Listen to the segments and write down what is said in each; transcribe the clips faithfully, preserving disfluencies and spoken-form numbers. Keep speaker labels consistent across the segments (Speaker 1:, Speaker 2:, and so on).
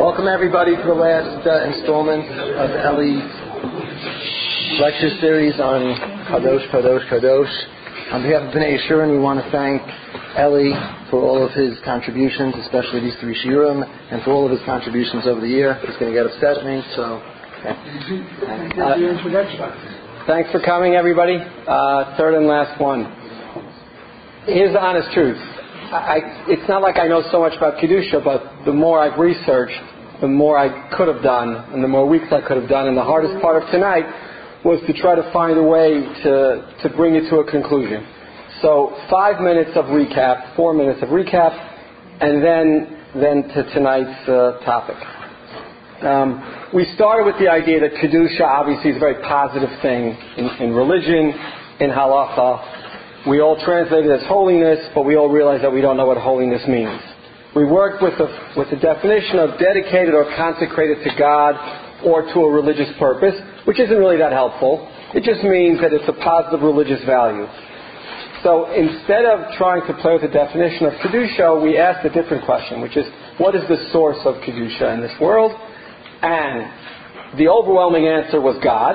Speaker 1: Welcome everybody to the last uh, installment of Eli's lecture series on Kadosh, Kadosh, Kadosh. On behalf of Bnei Yeshurun, we want to thank Eli for all of his contributions, especially these three shiurim, and for all of his contributions over the year. He's going to get upset at me, so... Okay. Uh, thanks for coming, everybody. Uh, third and last one. Here's the honest truth. I, it's not like I know so much about Kedusha, but the more I've researched, the more I could have done, and the more weeks I could have done. And the hardest part of tonight was to try to find a way to, to bring it to a conclusion. So five minutes of recap, four minutes of recap, and then then to tonight's uh, topic. Um, we started with the idea that Kedusha obviously is a very positive thing in, in religion, in halacha. We all translate it as holiness, but we all realize that we don't know what holiness means. We worked with the, with the definition of dedicated or consecrated to God or to a religious purpose, which isn't really that helpful. It just means that it's a positive religious value. So instead of trying to play with the definition of Kedusha, we asked a different question, which is, what is the source of Kedusha in this world? And the overwhelming answer was God,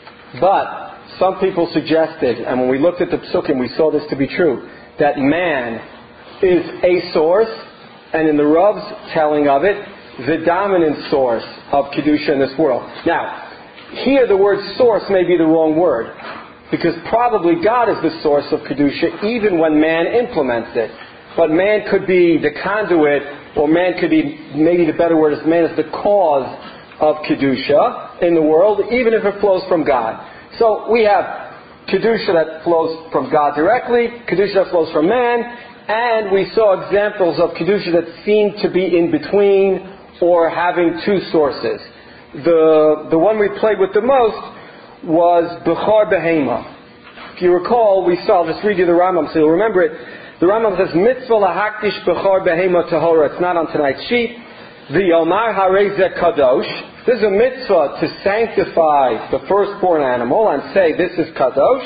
Speaker 1: but some people suggested, and when we looked at the Psukim, we saw this to be true, that man is a source, and in the Rav's telling of it, the dominant source of Kedusha in this world. Now, here the word source may be the wrong word, because probably God is the source of Kedusha even when man implements it. But man could be the conduit, or man could be, maybe the better word is man is the cause of Kedusha in the world, even if it flows from God. So we have Kedusha that flows from God directly, Kedusha that flows from man, and we saw examples of Kedusha that seem to be in between or having two sources. The the one we played with the most was Bechar Behema. If you recall, we saw, I'll just read you the Rambam so you'll remember it. The Rambam says, Mitzvah lahakdish Bechar Behema tahora. It's not on tonight's sheet. The Omar Harei Zeh Kadosh. This is a mitzvah to sanctify the firstborn animal and say this is kadosh.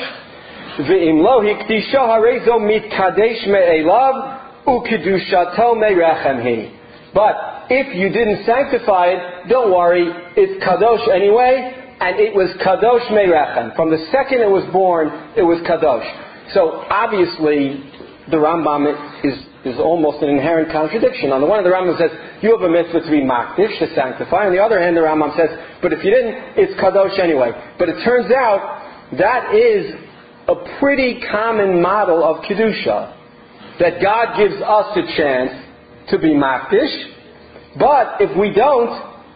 Speaker 1: V'im lo hikdisha harezo mitkadesh me'elav ukedushato me'rechem hi. But if you didn't sanctify it, don't worry, it's kadosh anyway, and it was kadosh me'rechem. From the second it was born, it was kadosh. So obviously, the Rambam is is almost an inherent contradiction. On the one hand, the Rambam says, you have a mitzvah to be makdish, to sanctify. On the other hand, the Rambam says, but if you didn't, it's kadosh anyway. But it turns out, that is a pretty common model of Kedusha. That God gives us a chance to be makdish, but if we don't,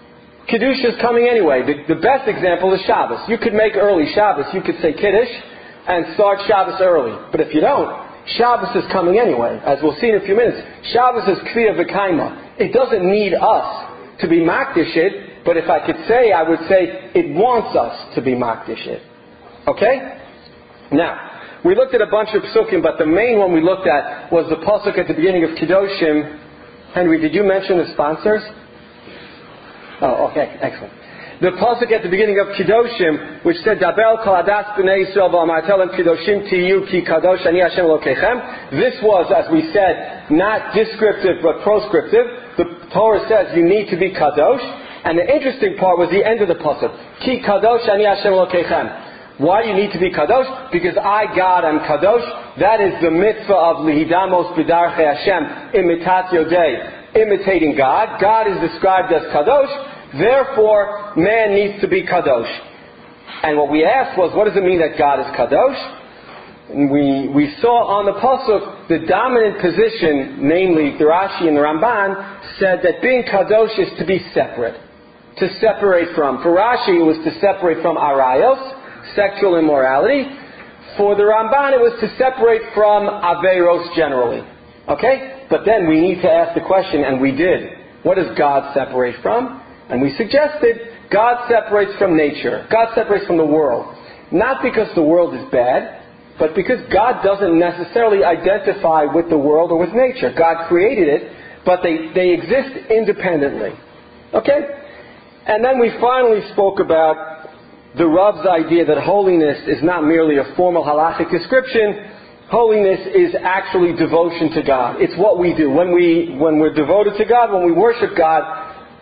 Speaker 1: Kedusha is coming anyway. The, the best example is Shabbos. You could make early Shabbos. You could say Kiddush and start Shabbos early. But if you don't, Shabbos is coming anyway, as we'll see in a few minutes. Shabbos is Kriya V'Kaima. It doesn't need us to be makdish it, but if I could say, I would say it wants us to be makdish it. Okay? Now, we looked at a bunch of psukim, but the main one we looked at was the pasuk at the beginning of Kedoshim. Henry, did you mention the sponsors? Oh, okay, excellent. The pasuk at the beginning of Kedoshim, which said, Dabel kol adas b'nei Yisrael v'amartelem Kedoshim tiyu ki kadosh ani Hashem Elokechem. This was, as we said, not descriptive but proscriptive. The Torah says you need to be kadosh. And the interesting part was the end of the pasuk. Ki kadosh ani Hashem Elokechem. Why you need to be kadosh? Because I, God, am kadosh. That is the mitzvah of lihidamos b'darchei Hashem, imitat yodei, imitating God. God is described as kadosh. Therefore, man needs to be kadosh. And what we asked was, what does it mean that God is kadosh? And we we saw on the pasuk the dominant position, namely the Rashi and the Ramban, said that being kadosh is to be separate, to separate from. For Rashi, it was to separate from arayos, sexual immorality. For the Ramban, it was to separate from averos generally. Okay? But then we need to ask the question, and we did. What does God separate from? And we suggested God separates from nature. God separates from the world. Not because the world is bad, but because God doesn't necessarily identify with the world or with nature. God created it, but they, they exist independently. Okay? And then we finally spoke about the Rav's idea that holiness is not merely a formal halachic description. Holiness is actually devotion to God. It's what we do. When, we, when we're devoted to God, when we worship God,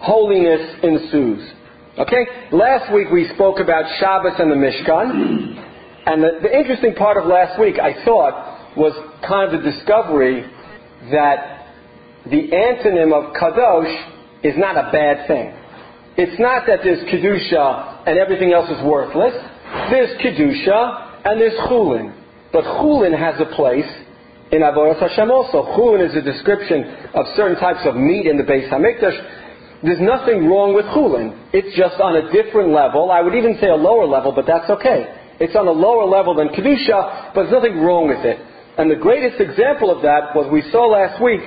Speaker 2: holiness ensues. Okay? Last week we spoke about Shabbos and the Mishkan. And the, the interesting part of last week, I thought, was kind of the discovery that the antonym of Kadosh is not a bad thing. It's not that there's Kedusha and everything else is worthless. There's Kedusha and there's Chulin. But Chulin has a place in Avodas Hashem also. Chulin is a description of certain types of meat in the Beis HaMikdash. There's nothing wrong with Chulin. It's just on a different level. I would even say a lower level, but that's okay. It's on a lower level than Kedusha, but there's nothing wrong with it. And the greatest example of that was we saw last week,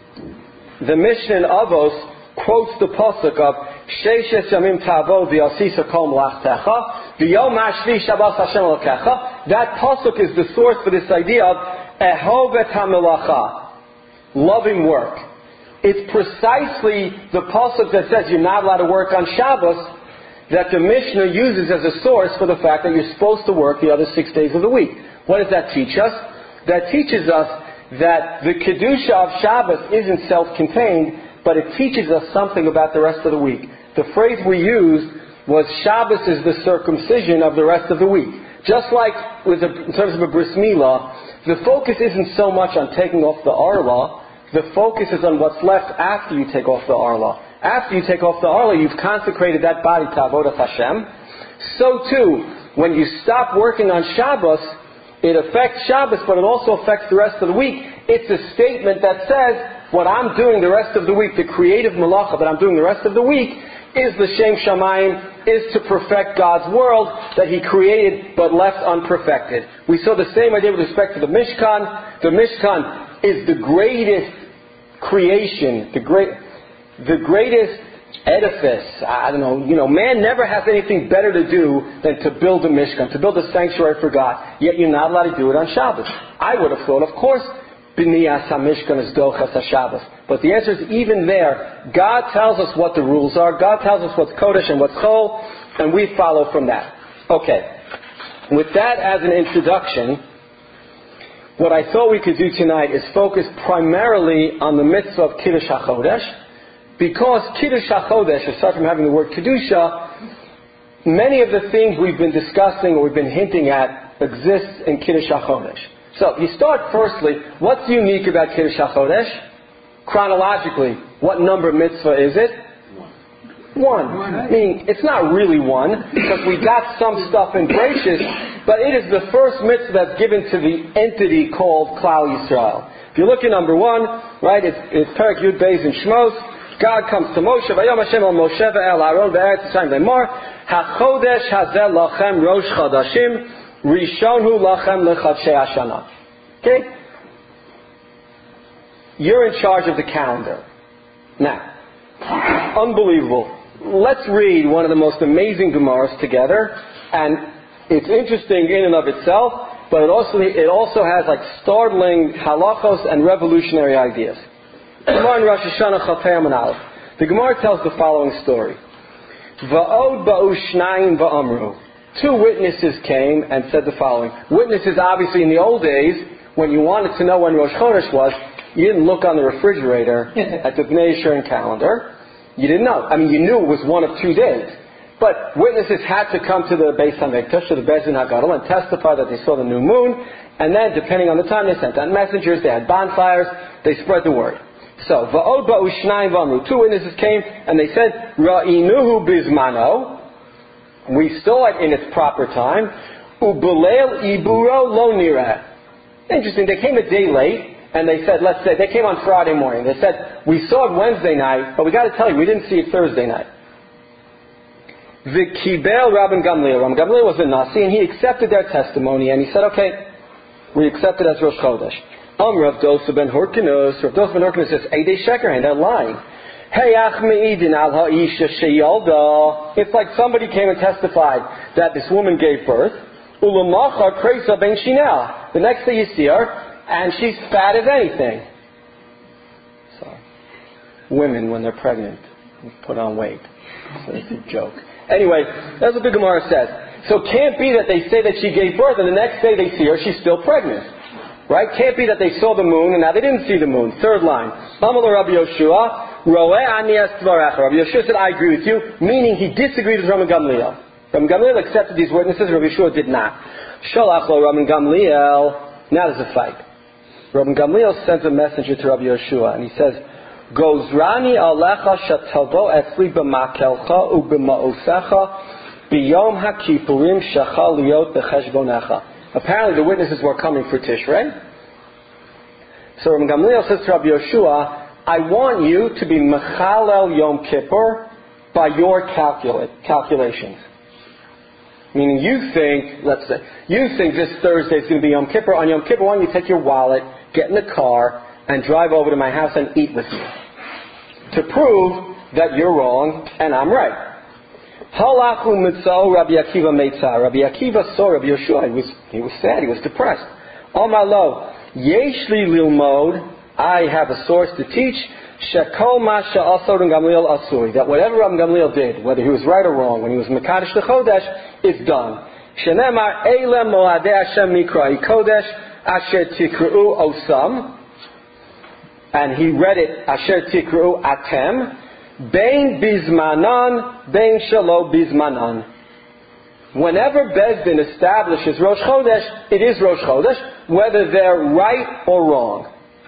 Speaker 2: the Mishnah in Avos quotes the pasuk of Sheishes Yamim Tavod V'Yasisa Kol Melachtecha V'Yom Hashvi Shabbos Hashem Elokecha. That pasuk is the source for this idea of Ehov et HaMelacha, loving work. It's precisely the pasuk that says you're not allowed to work on Shabbos that the Mishnah uses as a source for the fact that you're supposed to work the other six days of the week. What does that teach us? That teaches us that the Kedusha of Shabbos isn't self-contained, but it teaches us something about the rest of the week. The phrase we used was Shabbos is the circumcision of the rest of the week. Just like with a, in terms of a bris milah, the focus isn't so much on taking off the arla, the focus is on what's left after you take off the arla. After you take off the arla, you've consecrated that body to Avodas Hashem. So too, when you stop working on Shabbos, it affects Shabbos, but it also affects the rest of the week. It's a statement that says, what I'm doing the rest of the week, the creative malacha that I'm doing the rest of the week, is the Shem Shamayim, is to perfect God's world that He created but left unperfected. We saw the same idea with respect to the Mishkan. The Mishkan is the greatest creation, the great... The greatest edifice, I don't know, you know, man never has anything better to do than to build a Mishkan, to build a sanctuary for God. Yet you're not allowed to do it on Shabbos. I would have thought, of course, B'niyas HaMishkan is Dochas HaShabbos. But the answer is, even there, God tells us what the rules are. God tells us what's Kodesh and what's Chol, and we follow from that. Okay. With that as an introduction, what I thought we could do tonight is focus primarily on the mitzvah of Kiddush HaChodesh. Because Kiddush HaChodesh, aside from having the word Kedusha, many of the things we've been discussing or we've been hinting at exist in Kiddush HaChodesh. So, you start firstly, what's unique about Kiddush HaChodesh? Chronologically, what number mitzvah is it? One. one. I mean, it's not really one, because we got some stuff in Bereshis, but it is the first mitzvah that's given to the entity called Klal Yisrael. If you look at number one, right, it's, it's Perek Yud Beis in Shmos. God comes to Moshe, Vayom Hashem al Moshe ve'el Aaron be'eretz Yisrael lemar, HaChodesh hazeh lachem rosh chadashim, rishonu lachem lechadshei hashana. Okay? You're in charge of the calendar. Now, unbelievable. Let's read one of the most amazing Gemaras together, and it's interesting in and of itself, but it also, it also has like startling halachos and revolutionary ideas. Gemara in Rosh Hashanah Chaf Amud Aleph. The Gemara tells the following story. Va'od ba'u shnayim va'amru. Two witnesses came and said the following. Witnesses, obviously, in the old days, when you wanted to know when Rosh Chodesh was, you didn't look on the refrigerator at the Bnei Yisrael calendar. You didn't know. I mean, you knew it was one of two days. But witnesses had to come to the Beis HaMikdash, to the Beis Din HaGadol, and testify that they saw the new moon. And then, depending on the time, they sent out messengers, they had bonfires, they spread the word. So, va'od ba'u shnayim v'amru. Two witnesses came and they said, Ra'inuhu bizmano. We saw it in its proper time. U'beleil iburo lo nireh. Interesting. They came a day late and they said, let's say, they came on Friday morning. They said, we saw it Wednesday night, but we got to tell you, we didn't see it Thursday night. V'kibel Rabban Gamliel. Rabban Gamliel was a Nasi and he accepted their testimony and he said, okay, we accept it as Rosh Chodesh. Um, Rav Dosa ben Horkinus, Rav Dosa ben Horkinus says, Eidei Sheker, and they're lying. Heyach me'idin al ha'isha sheyalda. It's like somebody came and testified that this woman gave birth. Ulamacha kreisa ben shinel. The next day you see her, and she's fat as anything. So, women, when they're pregnant, put on weight. So it's a joke. Anyway, that's what the Gemara says. So it can't be that they say that she gave birth, and the next day they see her, she's still pregnant. Right? Can't be that they saw the moon and now they didn't see the moon. Third line. Amal Rabbi Yoshua, Roeh ani es dvarecha. Rabbi Yeshua said, I agree with you, meaning he disagreed with Rabban Gamliel. Rabban Gamliel accepted these witnesses, Rabbi Yeshua did not. Shalach lo Rabban Gamliel. Now there's a fight. Rabban Gamliel sends a messenger to Rabbi Yeshua, and he says, Gozrani alecha shatavo etzli b'makelcha u'b'ma'osecha b'yom ha'kipurim shecha liot b'cheshbonecha. Apparently the witnesses were coming for Tishrei. So Rabban Gamliel says to Rabbi Yeshua, I want you to be Mechalel Yom Kippur by your calculate, calculations. Meaning you think, let's say, you think this Thursday is going to be Yom Kippur. On Yom Kippur, why don't you take your wallet, get in the car, and drive over to my house and eat with me? To prove that you're wrong and I'm right. Halachu mitzah Rabbi Akiva meitzah. Rabbi Akiva saw Rabbi Yeshua. He was, he was sad. He was depressed. Omar lo, yesh li lilmod. I have a source to teach. Shekol ma she'asor Gamliel asuri. That whatever Rabbi Gamliel did, whether he was right or wrong, when he was mekadosh the chodesh, is done. Shenemar eile moadei Hashem mikra kodesh asher tikru osam. And he read it, Asher Tikru Atem, Bein Bizmanan, Bein Shalo Bizmanan. Whenever Bezdin establishes Rosh Chodesh, it is Rosh Chodesh, whether they're right or wrong.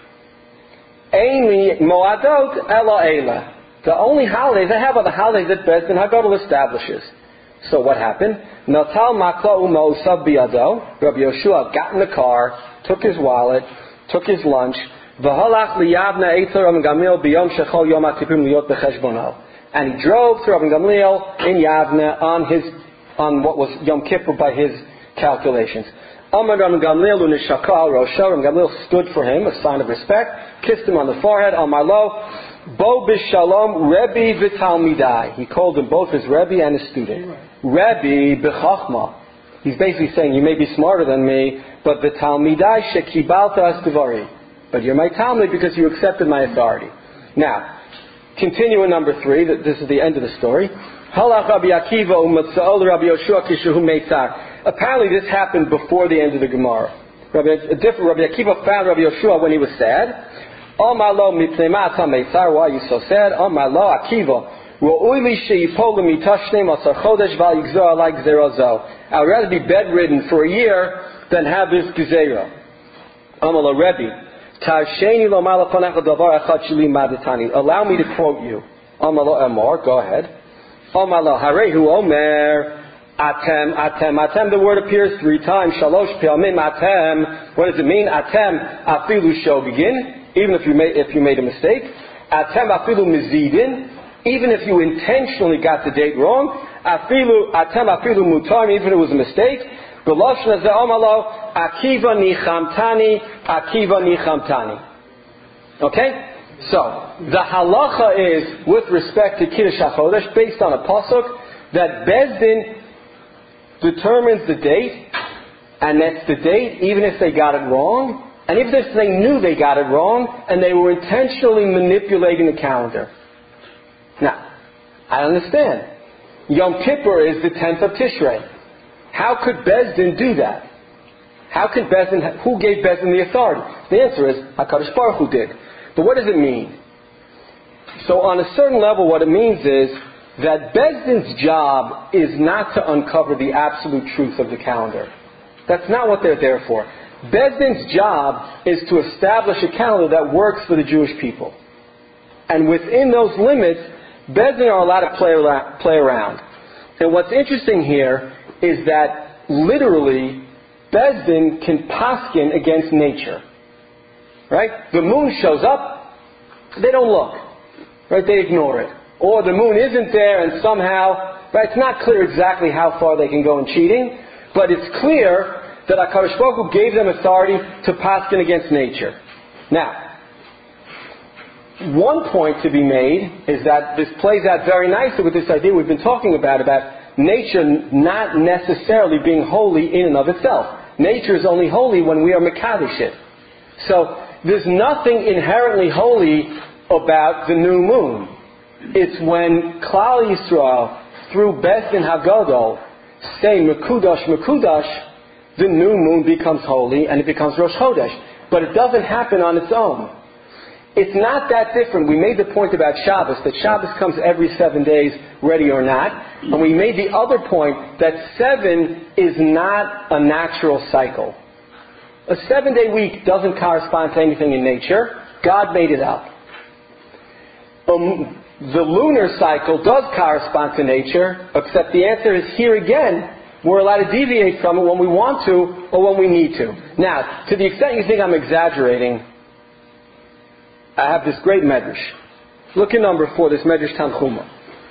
Speaker 2: Eini Moadot Ela Eila. The only holidays I have are the holidays that Bezdin Hagadol establishes. So what happened? Natal Makla Umosav Biado. Rabbi Yeshua got in the car, took his wallet, took his lunch, and he drove to Rabban Gamliel in Yavne on his on what was Yom Kippur by his calculations. Amar Rabban Gamliel unishakal rosho. Rabban Gamliel stood for him, a sign of respect, kissed him on the forehead. Amar lo bo bishalom Rebbe v'talmidai. He called them both his Rebbe and his student. Rebbe b'chachma. He's basically saying, you may be smarter than me, but v'talmidai shekibalta asdivari. But you're my Talmud because you accepted my authority. Now, continue in number three. This is the end of the story. Apparently this happened before the end of the Gemara. Rabbi, a different, Rabbi Akiva found Rabbi Yeshua when he was sad. Why are you so sad? I'd rather be bedridden for a year than have this gezerah. Amar Rebbe. Allow me to quote you. Go ahead. Harehu Omer Atem Atem Atem. The word appears three times. Shalosh Pe'amim Atem. What does it mean? Atem Afilu Shogigin. Even if you made if you made a mistake. Atem Afilu Mizidin. Even if you intentionally got the date wrong. Afilu Atem Afilu Mutar. Even if it was a mistake. Akiva nichamtani, Akiva nichamtani. Okay? So, the halacha is, with respect to Kiddush HaChodesh, based on a pasuk, that Bezdin determines the date, and that's the date, even if they got it wrong, and even if they knew they got it wrong, and they were intentionally manipulating the calendar. Now, I understand. Yom Kippur is the tenth of Tishrei. How could Bezdin do that? How could Bezdin, who gave Bezdin the authority? The answer is, HaKadosh Baruch Hu did. But what does it mean? So on a certain level, what it means is that Bezdin's job is not to uncover the absolute truth of the calendar. That's not what they're there for. Bezdin's job is to establish a calendar that works for the Jewish people. And within those limits, Bezdin are allowed to play, play around. And what's interesting here is that literally Bezdin can paskin against nature. Right? The moon shows up, they don't look. Right? They ignore it. Or the moon isn't there and somehow, right, it's not clear exactly how far they can go in cheating, but it's clear that HaKadosh Baruch Hu gave them authority to paskin against nature. Now, one point to be made is that this plays out very nicely with this idea we've been talking about, about nature not necessarily being holy in and of itself. Nature is only holy when we are mekadosh it. So, there's nothing inherently holy about the new moon. It's when Klal Yisrael, through Bezdin Hagadol, say Mekudash, Mekudash, the new moon becomes holy and it becomes Rosh Chodesh. But it doesn't happen on its own. It's not that different. We made the point about Shabbos, that Shabbos comes every seven days, ready or not. And we made the other point that seven is not a natural cycle. A seven-day week doesn't correspond to anything in nature. God made it up. Um, the lunar cycle does correspond to nature, except the answer is here again. We're allowed to deviate from it when we want to or when we need to. Now, to the extent you think I'm exaggerating, I have this great medrash. Look at number four, this medrash Tanchuma.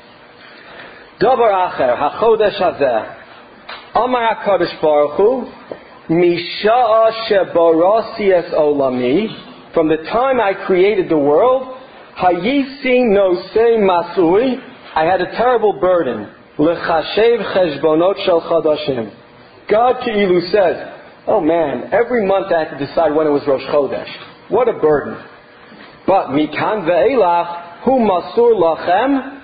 Speaker 2: Davar acher, hachodesh hazeh, Amar HaKadosh Baruch Hu, Misha'a shebarasi es olami, from the time I created the world, hayisi nosei masui, I had a terrible burden. Lechashev cheshbonot shel chadashim. God Ke'ilu says, oh man, every month I had to decide when it was Rosh Chodesh. What a burden. But mikan ve'elach hu masur lachem,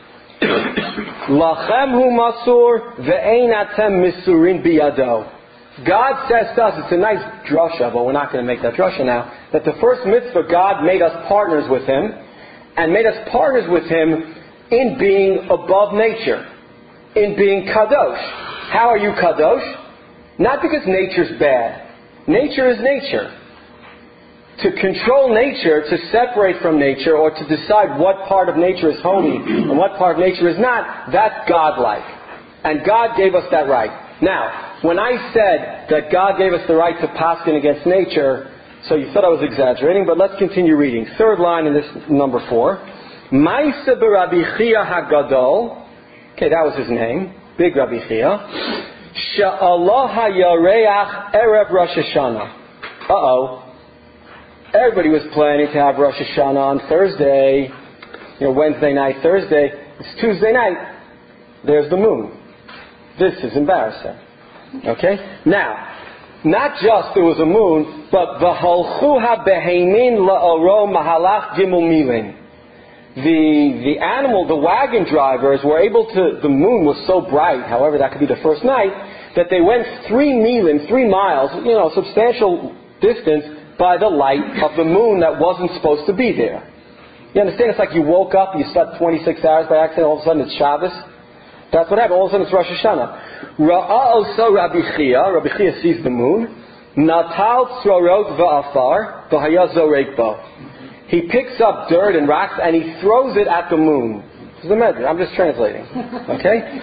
Speaker 2: lachem hu masur ve'ein atem misurin biyado. God says to us, it's a nice drasha, but we're not going to make that drasha now, that the first mitzvah, God made us partners with Him, and made us partners with Him in being above nature, in being kadosh. How are you kadosh? Not because nature's bad. Nature is nature. To control nature, to separate from nature, or to decide what part of nature is holy and what part of nature is not, that's godlike. And God gave us that right. Now, when I said that God gave us the right to paskin against nature, so you thought I was exaggerating, but let's continue reading. Third line in this number four. Ma'aseh b'Rabbi Chia HaGadol. Okay, that was his name. Big Rabbi Chia. She'allah hayareach erev Rosh Hashanah. Uh-oh. Everybody was planning to have Rosh Hashanah on Thursday. You know, Wednesday night, Thursday. It's Tuesday night. There's the moon. This is embarrassing. Okay? Now, not just there was a moon, but v'holchu ha-beheimin la'oro mahalach gimel milin. The, the animal, the wagon drivers were able to, the moon was so bright, however that could be the first night, that they went three milin, three miles, you know, substantial distance, by the light of the moon that wasn't supposed to be there. You understand? It's like you woke up, you slept twenty-six hours by accident, all of a sudden it's Shabbos. That's what happened. All of a sudden it's Rosh Hashanah. Ra'a oso Rabbi Chia, Rabbi Chia sees the moon. Natal tzrorot va'afar v'haya zorek bo. He picks up dirt and rocks and he throws it at the moon. This is the medrash. I'm just translating. Okay?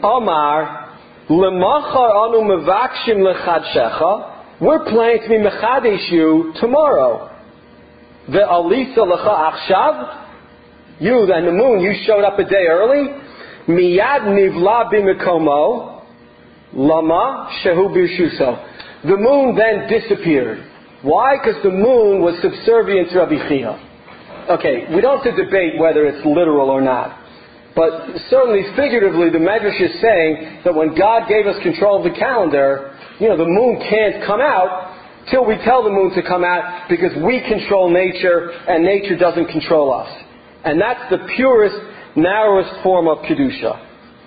Speaker 2: Omar, lemachar anu mevakshim lechadshecha. We're planning to be mechadesh you tomorrow. The alisa lecha achshav. You and the moon, you showed up a day early. Miyad nivla b'mekomo lama shehu birshuso. The moon then disappeared. Why? Because the moon was subservient to Rabbi Chia. Okay, we don't have to debate whether it's literal or not. But certainly, figuratively, the Medrash is saying that when God gave us control of the calendar, you know, the moon can't come out till we tell the moon to come out because we control nature and nature doesn't control us. And that's the purest, narrowest form of Kedusha.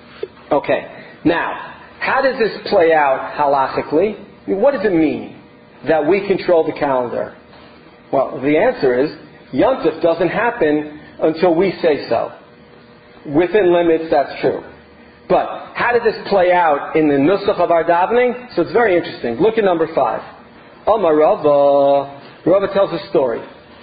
Speaker 2: Okay, now, how does this play out halachically? I mean, what does it mean that we control the calendar? Well, the answer is, Yom Tov doesn't happen until we say so. Within limits, that's true. But how does this play out in the nusach of our davening? So it's very interesting. Look at number five. Amar Rava. Rava tells a story.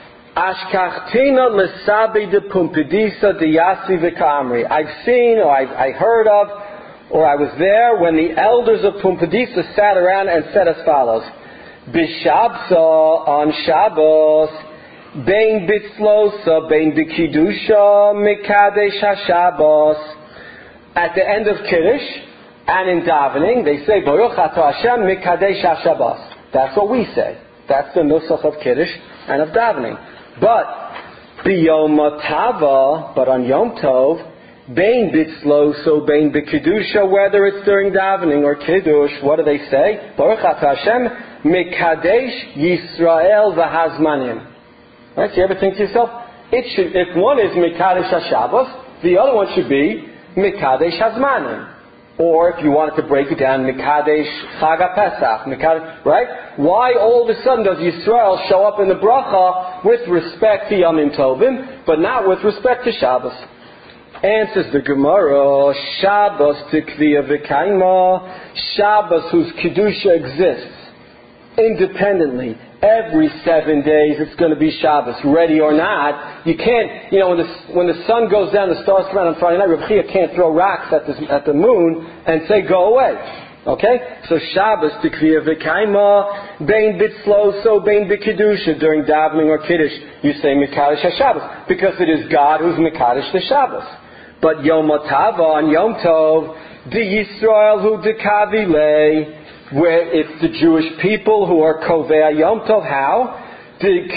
Speaker 2: Ashkachtina lesabi de pumpedisa de yasi v'kamri. I've seen, or I've I heard of, or I was there when the elders of Pumbedisa sat around and said as follows: B'shabsa on Shabbos. Bein bitzlosa, bein b'kidusha, mikadesh ha-Shabbos. At the end of Kiddush and in davening, they say, Baruch atah Hashem mikadesh ha-Shabbos. That's what we say. That's the nusach of Kiddush and of davening. But, b'yom tava, but on Yom Tov, bein bitzlosa, bein b'kidusha, whether it's during davening or Kiddush, what do they say? Baruch atah Hashem mikadesh Yisrael v'hazmanim. Right? So you ever think to yourself, it should, if one is Mikadesh HaShabbos, the other one should be Mikadesh HaZmanim. Or if you wanted to break it down, Mekadesh Chag HaPesach, Mekadesh, right? Why all of a sudden does Yisrael show up in the bracha with respect to Yomim Tovim, but not with respect to Shabbos? Answers the Gemara, Shabbos Tikviya V'Kaima, Shabbos whose Kedusha exists independently. Every seven days it's going to be Shabbos, ready or not. You can't, you know, when the, when the sun goes down, the stars come out on Friday night, Reb Chia can't throw rocks at the, at the moon and say, go away. Okay? So Shabbos, Tikviya V'Kaima, Bein Bitzlo, so Bein B'Kedusha, during davening or Kiddush, you say Mekadesh HaShabbos, because it is God who's Mekadesh the Shabbos. But Yom Tov on Yom Tov, the Yisrael who Dekavi Lei, where it's the Jewish people who are Kovei Yom Tov. How? The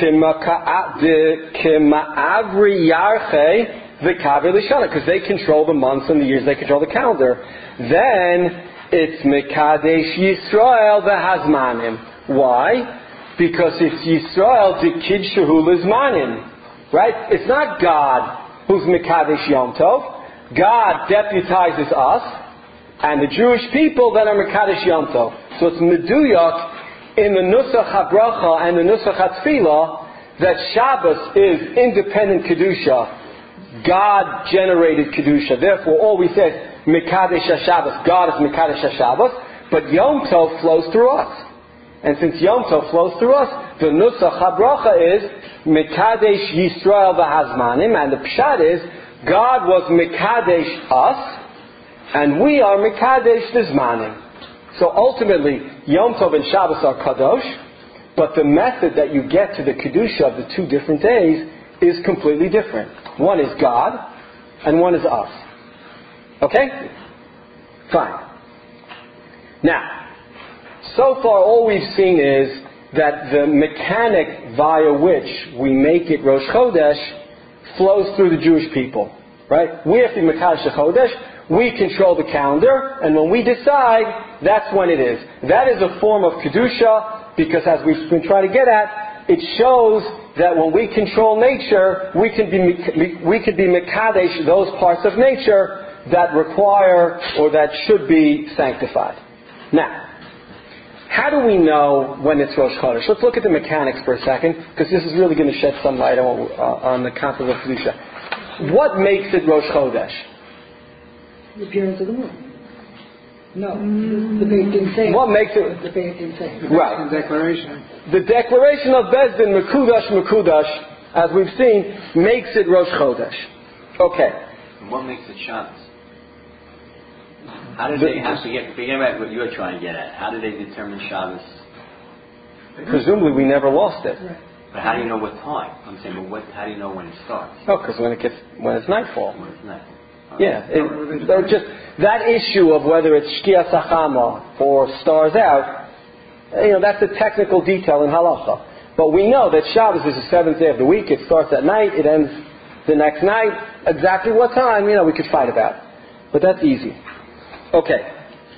Speaker 2: Kema'avri Yarche V'Kavi Lishana, because they control the months and the years, they control the calendar. Then it's Mekadesh Yisrael V'Hazmanim. Why? Because it's Yisrael D'Kidshahu Lizmanim. Right? It's not God who's Mekadesh Yom Tov. God deputizes us, and the Jewish people then are Mekadesh Yom Tov. So it's Meduyak in the Nusach HaBracha and the Nusach HaTfilah that Shabbos is independent Kedusha. God generated Kedusha. Therefore, all we say is Mekadesh HaShabbos. God is Mekadesh HaShabbos. But Yom Tov flows through us. And since Yom Tov flows through us, the Nusach HaBracha is Mekadesh Yisrael V'Hazmanim. And the Pshat is God was Mekadesh us, and we are Mekadesh Dizmanim. So ultimately, Yom Tov and Shabbos are Kadosh, but the method that you get to the Kedusha of the two different days is completely different. One is God, and one is us. Okay? Fine. Now, so far all we've seen is that the mechanic via which we make it Rosh Chodesh flows through the Jewish people. Right? We have to be Mekadesh Chodesh. We control the calendar, and when we decide, that's when it is. That is a form of Kedusha, because as we've been trying to get at, it shows that when we control nature, we can be we can be Mekadesh those parts of nature that require or that should be sanctified. Now, how do we know when it's Rosh Chodesh? Let's look at the mechanics for a second, because this is really going to shed some light on, uh, on the concept of Kedusha. What makes it Rosh Chodesh?
Speaker 3: The appearance of the moon. No, mm. the Beit Din saying.
Speaker 2: What makes it?
Speaker 3: The Beit Din saying.
Speaker 2: Right.
Speaker 1: The declaration.
Speaker 2: The declaration of Beis Din, Mekudash, Mekudash, as we've seen, makes it Rosh Chodesh. Okay.
Speaker 4: And what makes it Shabbos? How did the, they have to get, forget about what you're trying to get at, how did they determine Shabbos?
Speaker 2: Presumably we never lost it.
Speaker 3: Right.
Speaker 4: But how do you know what time? I'm saying, but what, how do you know when it starts?
Speaker 2: Oh, because when it gets, when it's nightfall.
Speaker 4: When it's nightfall.
Speaker 2: Yeah, it, they're just that issue of whether it's Shkia Sachama or stars out. You know, that's a technical detail in halacha. But we know that Shabbos is the seventh day of the week. It starts at night. It ends the next night. Exactly what time? You know, we could fight about. But that's easy. Okay.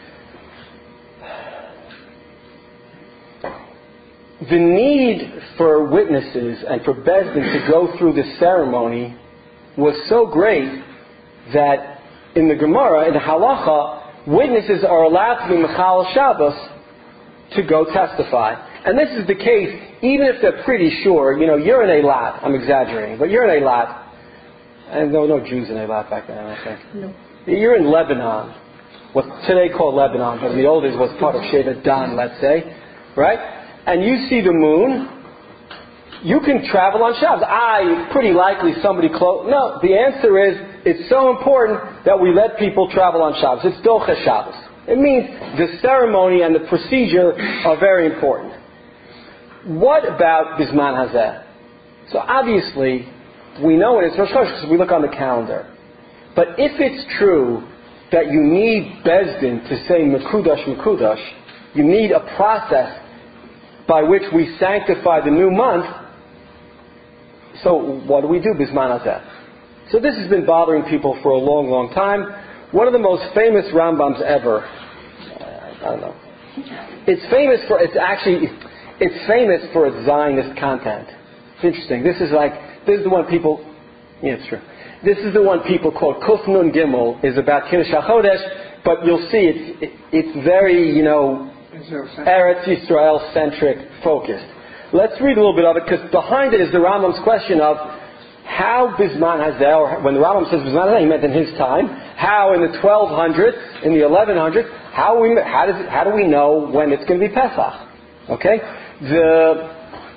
Speaker 2: The need for witnesses and for Beis Din to go through the ceremony was so great that in the Gemara, in the Halacha, witnesses are allowed to be Mechal Shabbos to go testify. And this is the case even if they're pretty sure, you know, you're in Eilat, I'm exaggerating, but you're in Eilat, and there were no Jews in Eilat back then, I think.
Speaker 3: No.
Speaker 2: You're in Lebanon, what's today called Lebanon, but in the old days was part of Shevet Dan, let's say, right? And you see the moon, you can travel on Shabbos. I, pretty likely somebody close. No, the answer is, it's so important that we let people travel on Shabbos. It's Docha Shabbos. It means the ceremony and the procedure are very important. What about Bisman Hazeh? So obviously, we know it is Rosh Chodesh because we look on the calendar. But if it's true that you need Beis Din to say Mekudash, Mekudash, you need a process by which we sanctify the new month. So what do we do, Bisman Hazeh? So this has been bothering people for a long, long time. One of the most famous Rambams ever. Uh, I don't know. It's famous for, it's actually, it's famous for its Zionist content. It's interesting. This is like, this is the one people, yeah, it's true. This is the one people quote. Kuf Nun Gimel is about Kiddush HaChodesh. but you'll see it's it, it's very, you know, Eretz Yisrael centric focused. Let's read a little bit of it, because behind it is the Rambam's question of how Bisman Hazeh, or when the Rambam says Bisman Hazeh, he meant in his time. How in the twelve hundreds, in the eleven hundreds, how we how does it, how do we know when it's going to be Pesach? Okay, the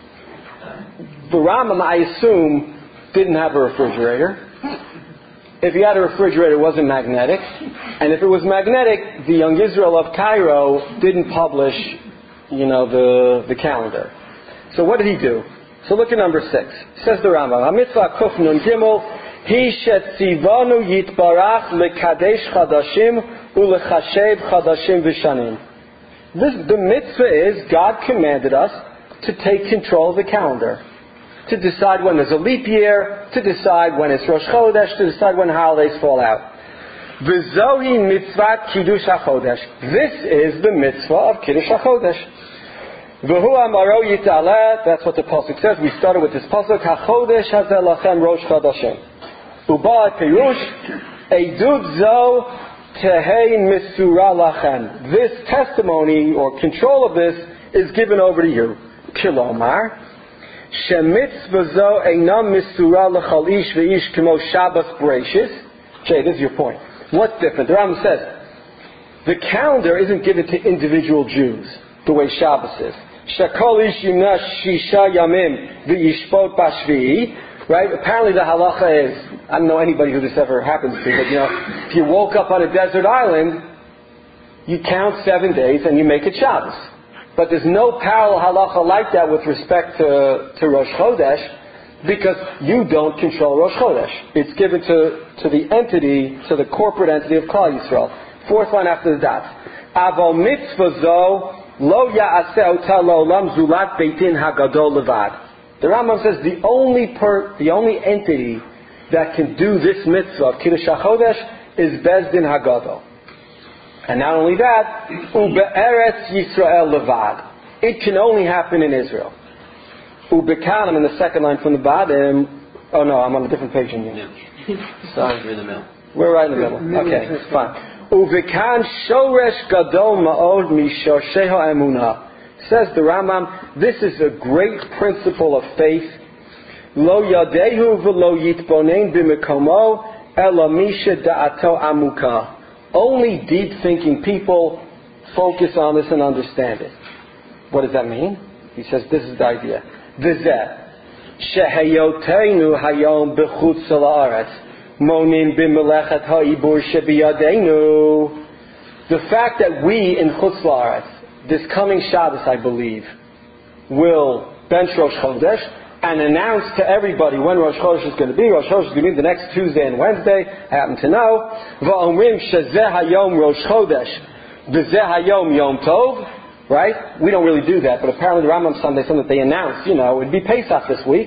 Speaker 2: the Rambam, I assume, didn't have a refrigerator. If he had a refrigerator, it wasn't magnetic, and if it was magnetic, the Young Israel of Cairo didn't publish, you know, the the calendar. So what did he do? So look at number six. Says the Rambam, HaMitzvah Kuf Nun Gimel, Hi shetzivanu yitbarach lekadesh chadashim ulechashev chadashim v'shanim. This, the mitzvah is, God commanded us to take control of the calendar, to decide when there's a leap year, to decide when it's Rosh Chodesh, to decide when holidays fall out. V'zohi mitzvat kiddush hachodesh. This is the mitzvah of kiddush hachodesh. V'hu amaro yitaleh, that's what the pasuk says. We started with this pasuk, hachodesh hazeh lachem rosh chodashim. Uba pirush, eidud zo tehei misura lachem. This testimony or control of this is given over to you. Kilomar, shemitzvah zo einam misura lechal ish v'ish kimo Shabbos Bereishis. Jay, this is your point. What's different? The Rambam says, the calendar isn't given to individual Jews the way Shabbos is. Shakol ish yimna shisha yamim v'yishpot bashvi'i. Right? Apparently the halacha is, I don't know anybody who this ever happens to, but you know, if you woke up on a desert island, you count seven days and you make it Shabbos. But there's no parallel halacha like that with respect to, to Rosh Chodesh, because you don't control Rosh Chodesh. It's given to, to the entity, to the corporate entity of Klal Yisrael. Fourth line after the dot. Aval mitzvah zo lo ya'aseh ota lo'olam zulat beitin hagadol levad. The Rambam says the only per, the only entity that can do this mitzvah of Kiddush HaChodesh is Beis Din Hagadol. And not only that, ube'eretz Yisrael levad. It can only happen in Israel. Ube'kanim, in the second line from the bottom. Oh no, I'm on a different page than you. Sorry.
Speaker 4: We're in the middle.
Speaker 2: We're right in the middle. Okay, fine. Uvekan shoresh gadol ma'od mishorsheho emunah. Says the Rambam, this is a great principle of faith. Lo yadehu v'lo yitbonen b'mekomo ela misha da'ato amuka. Only deep-thinking people focus on this and understand it. What does that mean? He says this is the idea. V'zeh shehayotenu hayom b'chutz ha'aretz monin b'melechet ha'ibur shebiyadeinu. The fact that we in Chutz La'aretz, this coming Shabbos, I believe, will bench Rosh Chodesh and announce to everybody when Rosh Chodesh is going to be. Rosh Chodesh is going to be the next Tuesday and Wednesday. I happen to know. Va'omrim shezeh hayom Rosh Chodesh v'zeh hayom Yom Tov. Right? We don't really do that, but apparently the Rambam Sunday, something that they announce, you know, it'd be Pesach this week.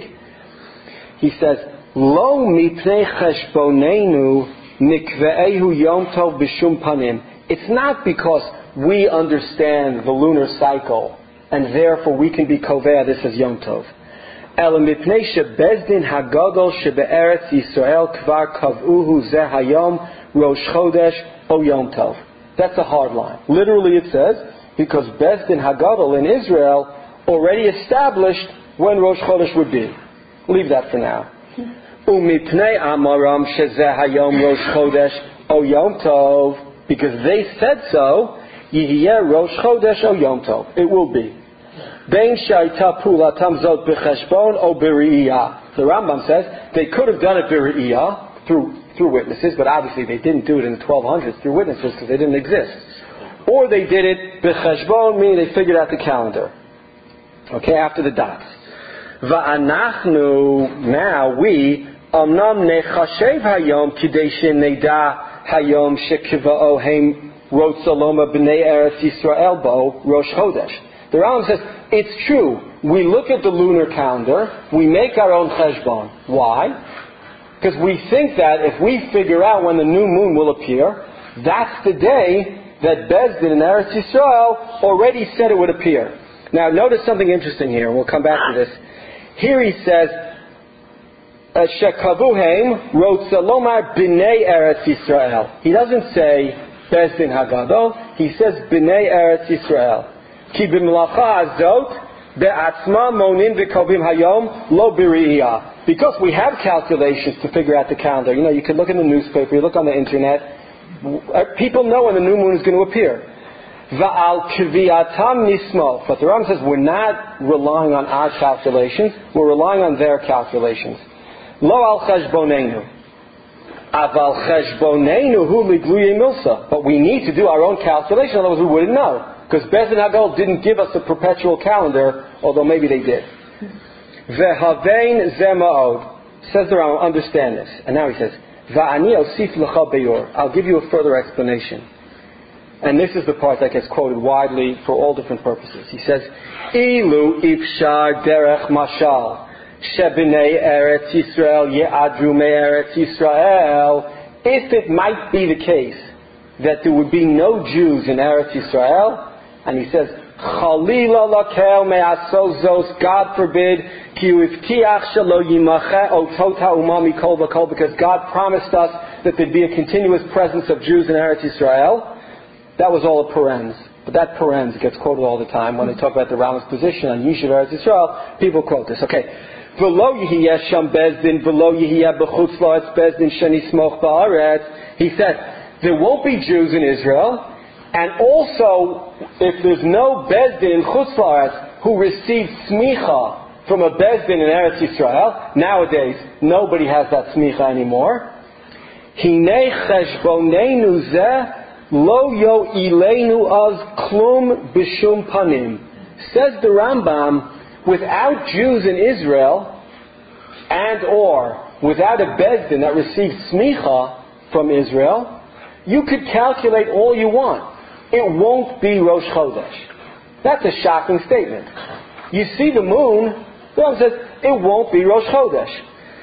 Speaker 2: He says, Lo mipnei cheshbonenu nikve'ehu Yom Tov b'shum panim. It's not because we understand the lunar cycle and therefore we can be kovea this as Yom Tov. Ela mipnei shebeis din hagadol shebe'eretz Yisrael kvar kav'uhu zeh hayom Rosh Chodesh o Yom Tov. That's a hard line. Literally it says, because Beis Din Hagadol in Israel already established when Rosh Chodesh would be. Leave that for now. Umipnei amaram shezeh hayom Rosh Chodesh o Yom Tov, because they said so, Yihiyeh Rosh Chodesh o Yom Tov. It will be. Bein shaita pulatam zot b'cheshbon o b're'iyah. The Rambam says they could have done it b're'iyah through through witnesses, but obviously they didn't do it in the twelve hundreds through witnesses because they didn't exist. Or they did it b'cheshbon, meaning they figured out the calendar. Okay, after the dots. Va'anachnu, now we, amnam nechashev hayom kidei sheneda hayom shekiva'o heim rotzaloma b'nei eretz Yisrael bo Rosh Chodesh. The Rambam says, it's true, we look at the lunar calendar, we make our own cheshbon. Why? Because we think that if we figure out when the new moon will appear, that's the day that Beis Din in Eretz Yisrael already said it would appear. Now notice something interesting here, and we'll come back to this. Here he says, Shekavuhem wrote Salomar b'nei Eretz Yisrael. He doesn't say Beis Din Hagadol, he says, B'nei Eretz Yisrael. Ki b'melacha azot, be'atzma monin v'kovim hayom, lo b'ri'iyah. Because we have calculations to figure out the calendar. You know, you can look in the newspaper, you look on the internet. People know when the new moon is going to appear. Va'al kviyatam nismo. But the Ram says we're not relying on our calculations, we're relying on their calculations. Lo al cheshbonenu. Aval cheshbonenu hu ligluye milsa. But we need to do our own calculation, otherwise we wouldn't know. Because Beis Din Hagadol didn't give us a perpetual calendar, although maybe they did. Vehavein zema'od. Says the Ram, understand this. And now he says, Va'ani osif lecha beyor. I'll give you a further explanation. And this is the part that gets quoted widely for all different purposes. He says, Ilu ifshar derech mashal. Shebinei Eretz Yisrael ye'adru me'eretz Yisrael. If it might be the case that there would be no Jews in Eretz Yisrael, and he says, Chalila lakel me'asozos, God forbid, ki uvtiach shelo yimache otot ha'umah mikol v'kol, because God promised us that there'd be a continuous presence of Jews in Eretz Yisrael. That was all a parens. But that parens gets quoted all the time when they talk about the Rambam's position on Yishuv Eretz Yisrael. People quote this. Okay. V'lo yihiyeh sham bezdin, v'lo yihiyeh b'chutz la'aretz bezdin shenismoch ba'aretz. He said, there won't be Jews in Israel, and also, if there's no bezdin in chutz la'aretz who received smicha from a bezdin in Eretz Yisrael, nowadays nobody has that smicha anymore. Hinei cheshbonenu zeh Lo yo ilenu az klum b'shum panim. Says the Rambam, without Jews in Israel, and or without a bezdin that received smicha from Israel, you could calculate all you want. It won't be Rosh Chodesh. That's a shocking statement. You see the moon, the Rambam says, it won't be Rosh Chodesh.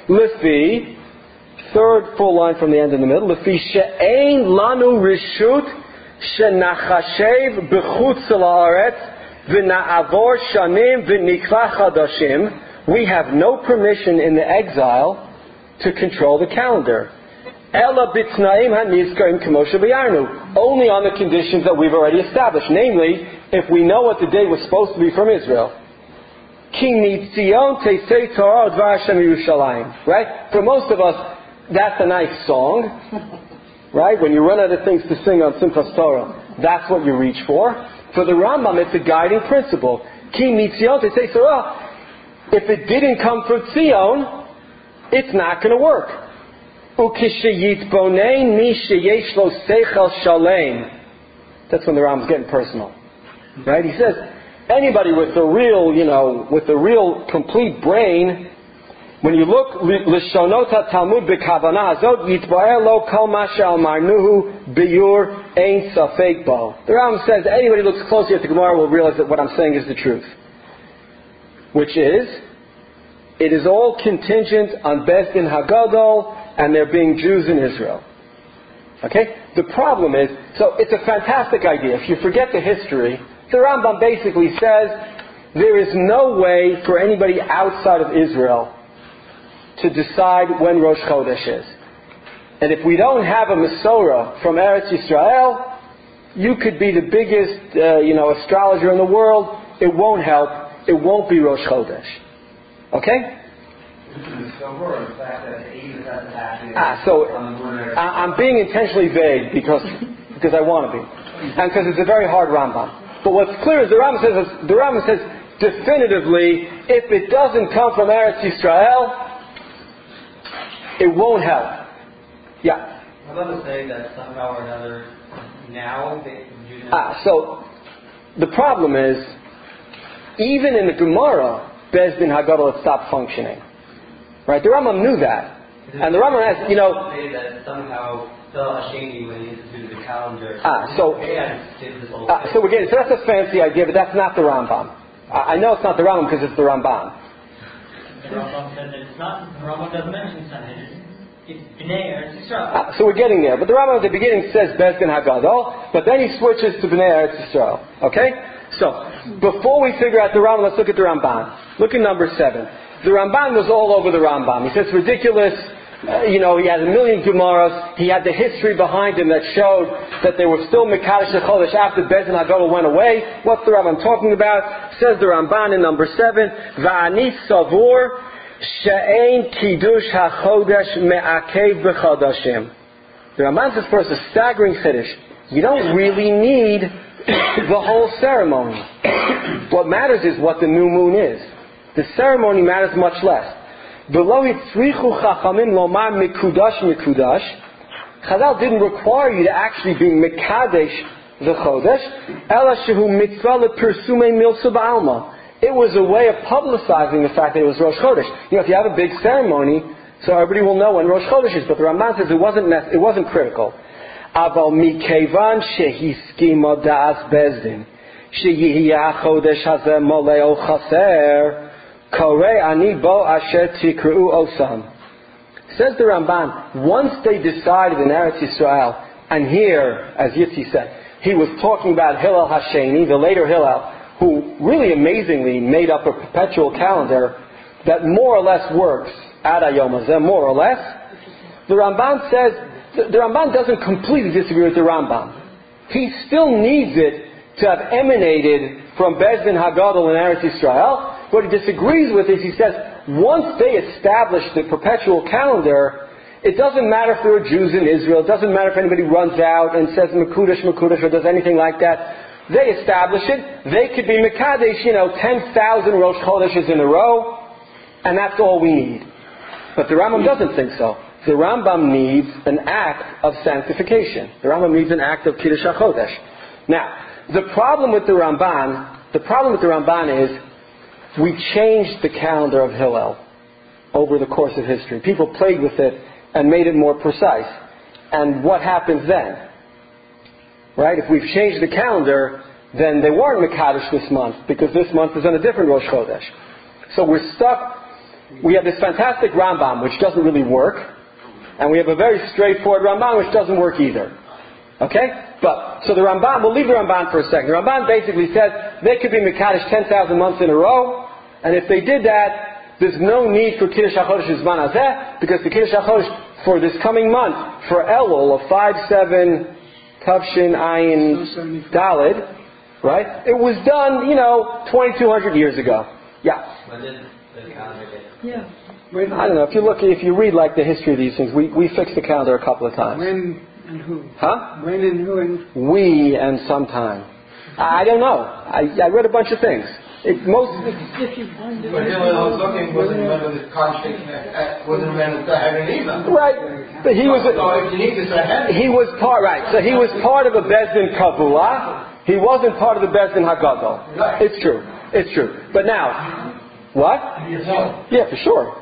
Speaker 2: Lefi, third full line from the end in the middle. Lefi she'ein lanu rishut shenachashev b'chutz la'aretz v'na'avor shanim v'nikla chadashim. We have no permission in the exile to control the calendar. Ela b'tnaim hanizkarim k'moshe b'yarnu. Only on the conditions that we've already established. Namely, if we know what the date was supposed to be from Israel. Ki mitzion teisei Torah dvar Hashem Yerushalayim. Right? For most of us, that's a nice song, right? When you run out of things to sing on Simchas Torah, that's what you reach for. For the Rambam, it's a guiding principle. Ki mitzion teisei Torah. If it didn't come from Tzion, it's not going to work. Ukishayitbonein mi sheyesh lo seichel shalem. That's when the Rambam's getting personal, right? He says anybody with the real, you know, with the real complete brain. When you look, Lishonot HaTalmud b'kavanah hazot yitba'er lo kol ma she'amarnuhu biyur ein safek bo. The Rambam says anybody who looks closely at the Gemara will realize that what I'm saying is the truth. Which is, it is all contingent on Beis Din Hagadol and there being Jews in Israel. Okay? The problem is, so it's a fantastic idea. If you forget the history, the Rambam basically says there is no way for anybody outside of Israel to decide when Rosh Chodesh is. And if we don't have a Masorah from Eretz Yisrael, you could be the biggest, uh, you know, astrologer in the world. It won't help. It won't be Rosh Chodesh. Okay? Ah, so I'm being intentionally vague because because I want to be, and because it's a very hard Rambam. But what's clear is the Rambam says the Rambam says definitively, if it doesn't come from Eretz Yisrael, it won't help. Yeah.
Speaker 5: I'm about to say that somehow or another now they do not.
Speaker 2: Ah, so the problem is, even in the Gemara, Beis Din Hagadol had stopped functioning. Right? The Rambam knew that. And the Rambam has, you know...
Speaker 5: say that somehow Phil Hashemi, when he instituted the calendar...
Speaker 2: Ah, so...
Speaker 5: This whole
Speaker 2: ah, so we're getting... So that's a fancy idea, but that's not the Rambam. I, I know it's not the Rambam because it's the Ramban.
Speaker 6: The Rambam said that it's not... The Rambam doesn't mention Sanhedrin. It's B'nai Eretz Yisrael.
Speaker 2: Ah, so we're getting there. But the Rambam at the beginning says Beis Din Hagadol, but then he switches to B'nai Eretz Yisrael. Okay? So, before we figure out the Rambam, let's look at the Ramban. Look at number seven. The Ramban was all over the Rambam. He says it's ridiculous Uh, you know, he had a million Gemaras. He had the history behind him that showed that they were still Mekadosh Chodesh after Beis Din Haggadol went away. What's the Rambam talking about? Says the Ramban in number seven, Va'ani savur she'ein kiddush hachodesh me'akev b'chodashim. The Ramban says first a staggering chiddush. You don't really need the whole ceremony. What matters is what the new moon is. The ceremony matters much less. Below hitzrichu chachamim lomar mikudash mikudash. Chazal didn't require you to actually be mekadesh the chodesh. Ela shehu mitzvah lepersumei milsa ba'alma. It was a way of publicizing the fact that it was Rosh Chodesh. You know, if you have a big ceremony, so everybody will know when Rosh Chodesh is. But the Ramban says it wasn't it wasn't critical. Aval mikevan shehiskima da'as bezdin sheyihya chodesh hazeh moleo chaser. Says the Ramban, once they decided in Eretz Yisrael, and here, as Yitzi said, he was talking about Hillel Hasheni, the later Hillel, who really amazingly made up a perpetual calendar that more or less works, Ad Hayom Hazeh, more or less. The Ramban says, the, the Ramban doesn't completely disagree with the Rambam. He still needs it to have emanated from Beis Din Haggadol in Eretz Yisrael. What he disagrees with is he says, once they establish the perpetual calendar, it doesn't matter if there are Jews in Israel, it doesn't matter if anybody runs out and says Mekudesh, Mekudesh, or does anything like that. They establish it, they could be Mekadesh, you know, ten thousand Rosh Chodeshes in a row, and that's all we need. But the Rambam doesn't think so. The Rambam needs an act of sanctification. The Rambam needs an act of Kiddush HaChodesh. Now, the problem with the Ramban, the problem with the Ramban is, we changed the calendar of Hillel over the course of history. People played with it and made it more precise. And what happens then? Right? If we've changed the calendar, then they weren't Mekadosh this month, because this month is on a different Rosh Chodesh. So we're stuck. We have this fantastic Rambam, which doesn't really work, and we have a very straightforward Ramban, which doesn't work either. Okay? But, so the Ramban, we'll leave the Ramban for a second. The Ramban basically says they could be Mekadosh ten thousand months in a row, and if they did that, there's no need for Kiddush HaChodesh Zman Hazeh, because the Kiddush HaChodesh for this coming month, for Elul of five seven Tavshin Ayin Dalid, right? It was done, you know, twenty-two hundred years ago. Yeah.
Speaker 5: When did the calendar get?
Speaker 3: Yeah.
Speaker 2: I don't know. If you look, if you read like the history of these things, we, we fixed the calendar a couple of times.
Speaker 3: When and who?
Speaker 2: Huh?
Speaker 3: When and who and...
Speaker 2: We and sometime. I don't know. I, I read a bunch of things. It most.
Speaker 3: If you find it...
Speaker 7: But Hillel Hazaken wasn't one of the conflict, wasn't a man of Sahara either.
Speaker 2: Right. But he was.
Speaker 7: So if you need the Sahara...
Speaker 2: He was part, right. So he was part of a Beis Din Kavua. He wasn't part of the Beis Din Haggadol.
Speaker 7: Right.
Speaker 2: It's true. It's true. But now, what?
Speaker 7: No.
Speaker 2: Yeah, for sure.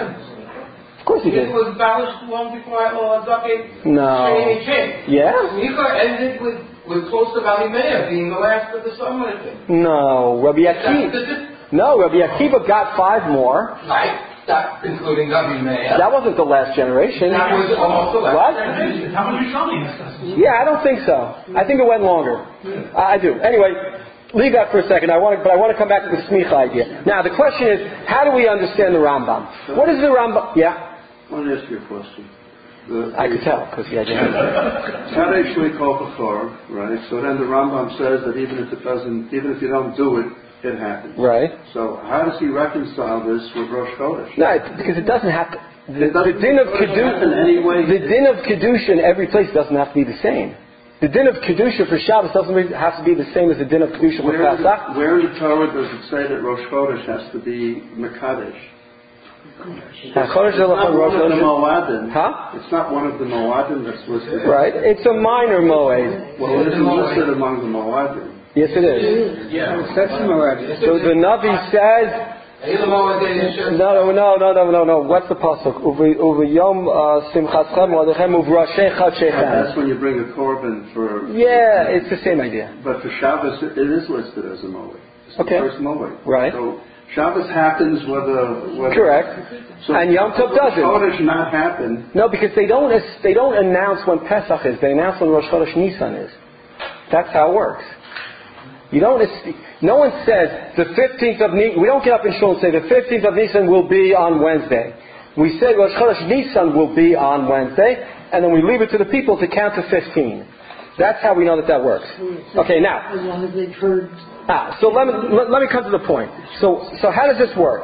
Speaker 2: Of course he did.
Speaker 7: It was abolished long before Hazaken.
Speaker 2: No. Yeah?
Speaker 7: Micha ended with, with close to Valley Meir being the last of the summer thing.
Speaker 2: No. Rabbi Akiva. No, Rabbi Akiva got five more.
Speaker 7: Right. That, including Valley Meir.
Speaker 2: That wasn't the last generation.
Speaker 7: That was almost the last
Speaker 2: What?
Speaker 7: generation.
Speaker 6: How much Rishonim?
Speaker 2: Yeah, I don't think so. I think it went longer. I do. Anyway, leave that for a second. I want to, but I want to come back to the smicha idea. Now, the question is, how do we understand the Rambam? What is the Rambam? Yeah.
Speaker 8: I want to ask you a question. The,
Speaker 2: I could tell because yeah, I didn't.
Speaker 8: Tzaddik Shli Kol B'chor, right? So then the Rambam says that even if it doesn't, even if you don't do it, it happens.
Speaker 2: Right.
Speaker 8: So how does he reconcile this with Rosh Chodesh?
Speaker 2: No, it's because it doesn't have to. The, the din of
Speaker 8: Kedusha anyway.
Speaker 2: the din of Kedusha in every place doesn't have to be the same. The din of Kedusha for Shabbos doesn't have to be the same as the din of Kedusha for
Speaker 8: Where,
Speaker 2: Pesach.
Speaker 8: where in the Torah does it say that Rosh Chodesh has to be Mekadesh? It's not one of the Moadim.
Speaker 2: Huh?
Speaker 8: It's not one of the Moadim that's listed.
Speaker 2: Right. It's a minor moed.
Speaker 8: Well, it isn't listed among the Moadim.
Speaker 2: Yes, it is.
Speaker 7: Yeah.
Speaker 3: That's Moed.
Speaker 2: So the Navi says. No, no, no, no, no, no, no. What's the pasuk? Uvi yom simchaschem moadechem uvrashei chadshechem.
Speaker 8: That's when you bring a korban for.
Speaker 2: Yeah, it's the same idea.
Speaker 8: But for Shabbos, it is listed as a moed. It's the
Speaker 2: Okay.
Speaker 8: first moed.
Speaker 2: Right.
Speaker 8: So Shabbos happens whether. whether
Speaker 2: Correct.
Speaker 8: So
Speaker 2: And Yom Tov doesn't.
Speaker 8: Rosh Chodesh not happen.
Speaker 2: No, because they don't they don't announce when Pesach is. They announce when Rosh Chodesh Nisan is. That's how it works. You don't. No one says the fifteenth of Nisan. We don't get up in shul and say the fifteenth of Nisan will be on Wednesday. We say Rosh Chodesh Nisan will be on Wednesday, and then we leave it to the people to count to fifteen. That's how we know that that works. Okay, now.
Speaker 3: As long as they've heard.
Speaker 2: Ah, so let me let, let me come to the point. So so how does this work?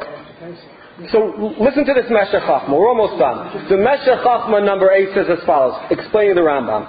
Speaker 2: So listen to this Meshech Chochmah. We're almost done. The Meshech Chochmah number eight says as follows, explaining the Rambam.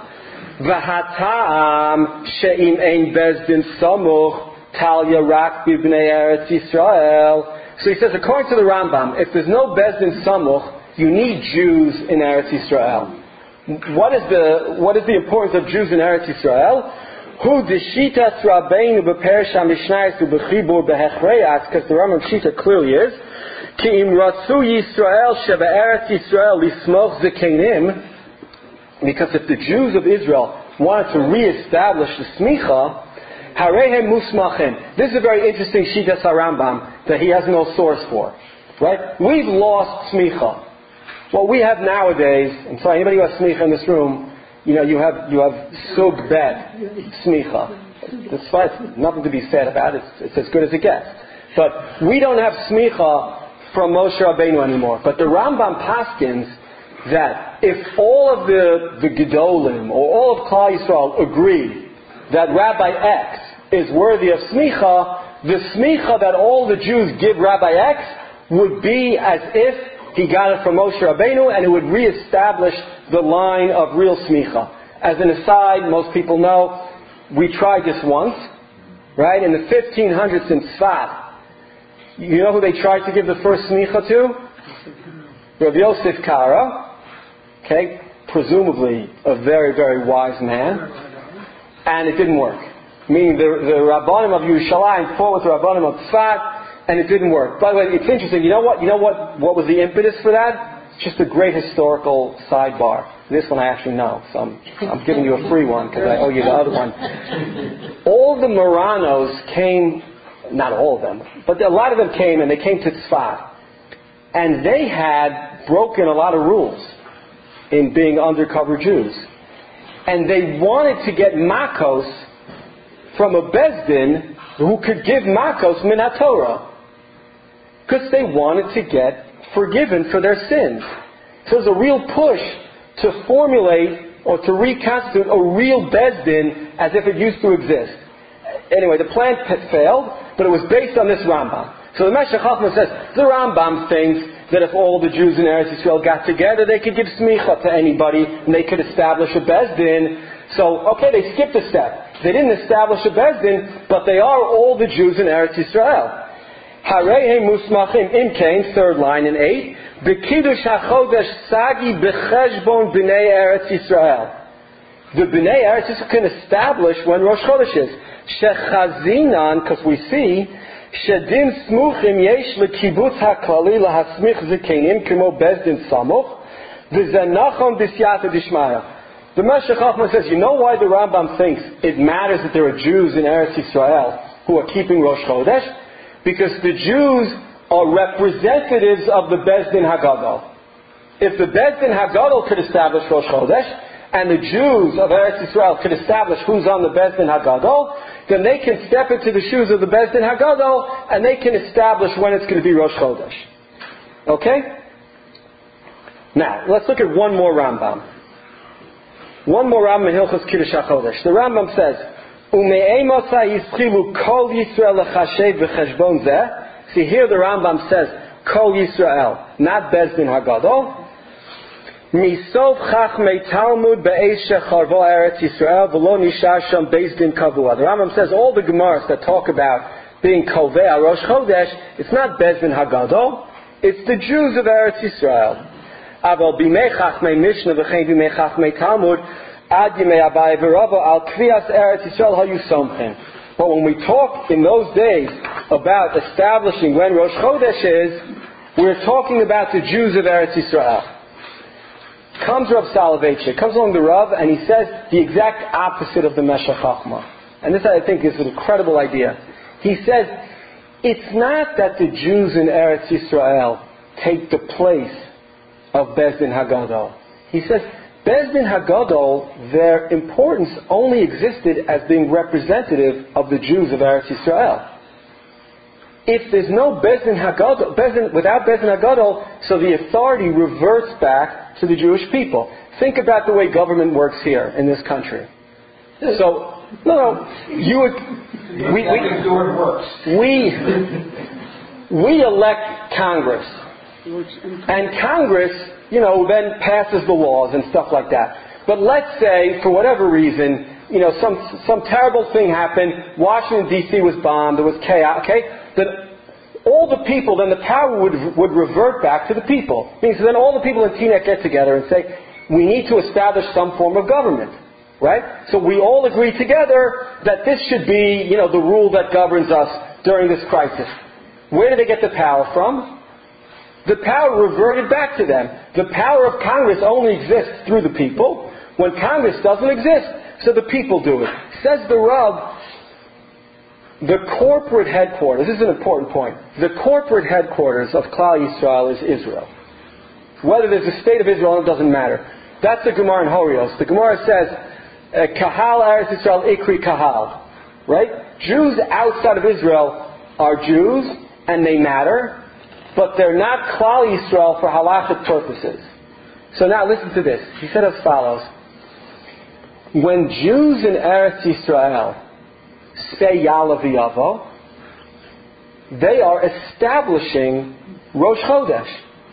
Speaker 2: V'hatam she'im ein bezdin samuch talya rak b'bnei Eretz Yisrael. So he says, according to the Rambam, if there's no bezdin samuch, you need Jews in Eretz Yisrael. What is the what is the importance of Jews in Eretz Yisrael? Hu deshitas rabbeinu b'perish hamishnayis u'b'chibur b'hechreas, because the Rambam Shita clearly is, ki im ratzu Yisrael shebe'eretz Yisrael lismoch zekenim, because if the Jews of Israel wanted to re-establish the smicha, harehem musmachim. This is a very interesting Shitas HaRambam that he has no source for. Right? We've lost smicha. What we have nowadays, I'm sorry, anybody who has smicha in this room, you know, you have you have sug bet smicha. Despite nothing to be said about it, it's, it's as good as it gets. But we don't have smicha from Moshe Rabbeinu anymore. But the Rambam paskins that if all of the the Gedolim or all of Klal Yisrael agree that Rabbi X is worthy of smicha, the smicha that all the Jews give Rabbi X would be as if he got it from Moshe Rabbeinu, and it would reestablish the line of real smicha. As an aside, most people know, we tried this once, right? In the fifteen hundreds in Tzfat. You know who they tried to give the first smicha to? Rav Yosef Kara. Okay? Presumably a very, very wise man. And it didn't work. Meaning the, the Rabbanim of Yerushalayim fought with the Rabbanim of Tzfat, and it didn't work. By the way, it's interesting. You know what? You know what? What was the impetus for that? Just a great historical sidebar. This one I actually know, so I'm, I'm giving you a free one because I owe you the other one. All the Marranos came, not all of them, but a lot of them came, and they came to Tzfat, and they had broken a lot of rules in being undercover Jews, and they wanted to get makos from a bezdin who could give makos min haTorah. Because they wanted to get forgiven for their sins. So there's a real push to formulate or to reconstitute a real bezdin as if it used to exist. Anyway, the plan failed, but it was based on this Rambam. So the Meshech Chochmah says, the Rambam thinks that if all the Jews in Eretz Yisrael got together, they could give smicha to anybody, and they could establish a bezdin. So, okay, they skipped a step. They didn't establish a bezdin, but they are all the Jews in Eretz Yisrael. Harehem musmachim imkain, third line in eight. B'kiddush hachodesh sagi b'cheshbon b'nei Eretz Yisrael. The b'nei Eretz Yisrael can establish when Rosh Chodesh is. Shechazinan, because we see, shedim smuchim yesh lekibutz haklali lahasmich zekenim kimo bezdin samuch v'zenachon b'siyata dishmaya. The Meshech Chochmah says, you know why the Rambam thinks it matters that there are Jews in Eretz Yisrael who are keeping Rosh Chodesh? Because the Jews are representatives of the Bezdin Hagadol. If the Bezdin Hagadol could establish Rosh Chodesh, and the Jews of Eretz Yisrael could establish who's on the Bezdin Hagadol, then they can step into the shoes of the Bezdin Hagadol, and they can establish when it's going to be Rosh Chodesh. Okay? Now, let's look at one more Rambam. One more Rambam in Hilchos Kiddush HaChodesh. The Rambam says, See, here the Rambam says, Kol Yisrael, not Bezdin Hagadol. Misof Chachmei Talmud be'esh shecharvo Eretz Yisrael v'lo nishar sham Bezdin Kavua. The Rambam says all the Gemaras that talk about being Kovei Rosh Chodesh, it's not Bezdin Hagadol, it's the Jews of Eretz Yisrael. Aval b'mei Chachmei Mishnah v'chein b'mei Chachmei Talmud Ad Yimei Abai v'Rava al Kviyas Eretz Yisrael hayu somchim. But when we talk in those days about establishing when Rosh Chodesh is, we're talking about the Jews of Eretz Yisrael. Comes Rav Soloveitchik, comes along the Rav, and he says the exact opposite of the Meshech Chochmah. And this, I think, is an incredible idea. He says, it's not that the Jews in Eretz Yisrael take the place of Bezdin Hagadol. He says, Bezdin Hagadol, their importance only existed as being representative of the Jews of Eretz Yisrael. if there's no Bezdin Hagadol, Bezdin, without Bezdin Hagadol, so the authority reverts back to the Jewish people. Think about the way government works here in this country. So, no, no, you would, we, we, we, we elect Congress. And Congress, you know, then passes the laws and stuff like that. But let's say, for whatever reason, you know, some some terrible thing happened. Washington, D C was bombed. There was chaos. Okay, that all the people, then the power would would revert back to the people. Meaning, so then all the people in Teaneck get together and say, we need to establish some form of government, right? So we all agree together that this should be, you know, the rule that governs us during this crisis. Where do they get the power from? The power reverted back to them. The power of Congress only exists through the people. When Congress doesn't exist, so the people do it. Says the Rav, the corporate headquarters, this is an important point, the corporate headquarters of Klal Yisrael is Israel. Whether there's a state of Israel, it doesn't matter. That's the Gemara in Horios. The Gemara says, Kahal Eretz Yisrael Ikri Kahal. Right? Jews outside of Israel are Jews, and they matter, but they're not Klal Yisrael for halachic purposes. So now listen to this. He said as follows. When Jews in Eretz Yisrael say Ya'aleh V'yavo, they are establishing Rosh Chodesh.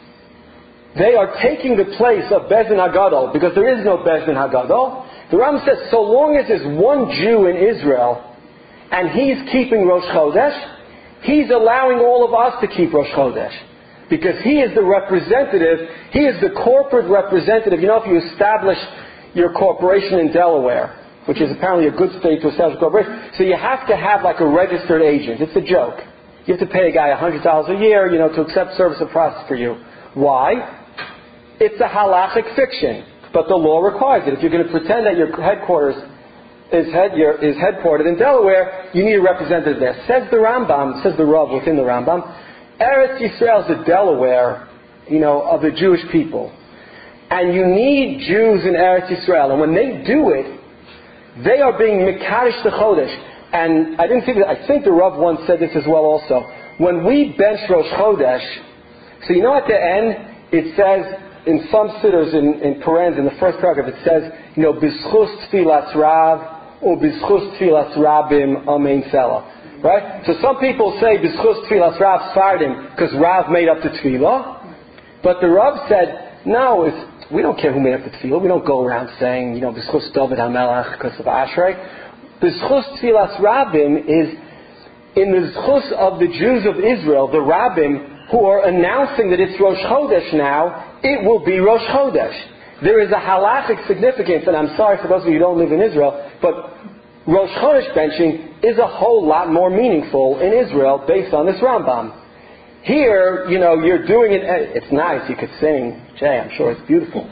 Speaker 2: They are taking the place of Bezdin Hagadol, because there is no Bezdin Hagadol. The Rambam says, so long as there's one Jew in Israel, and he's keeping Rosh Chodesh, he's allowing all of us to keep Rosh Chodesh. Because he is the representative, he is the corporate representative. You know, if you establish your corporation in Delaware, which is apparently a good state to establish a corporation, so you have to have like a registered agent. It's a joke. You have to pay a guy one hundred dollars a year, you know, to accept service of process for you. Why? It's a halachic fiction, but the law requires it. If you're going to pretend that your headquarters is, head, your, is headquartered in Delaware, you need a representative there. Says the Rambam, says the Rav within the Rambam, Eretz Yisrael is the Delaware, you know, of the Jewish people. And you need Jews in Eretz Yisrael. And when they do it, they are being Mekadosh the Chodesh. And I didn't think that, I think the Rav once said this as well also. When we bench Rosh Chodesh, so you know at the end, it says, in some siddhers in, in Parens, in the first paragraph, it says, you know, B'schus Tfilas Rav, or B'schus Tfilas Rabim, Amen Selah. Right? So some people say B'schus Tfilas Rav Sardim, because Rav made up the Tfilah. But the Rav said, no, it's, we don't care who made up the Tfilah. We don't go around saying, you know, B'schus David HaMelech, because of Ashrei. B'schus Tfilas Rabim is in the Zchus of the Jews of Israel, the Rabbim, who are announcing that it's Rosh Chodesh now, it will be Rosh Chodesh. There is a halachic significance, and I'm sorry for those of you who don't live in Israel, but Rosh Chodesh benching is a whole lot more meaningful in Israel based on this Rambam. Here, you know, you're doing it, it's nice, you could sing, Jay, I'm sure it's beautiful.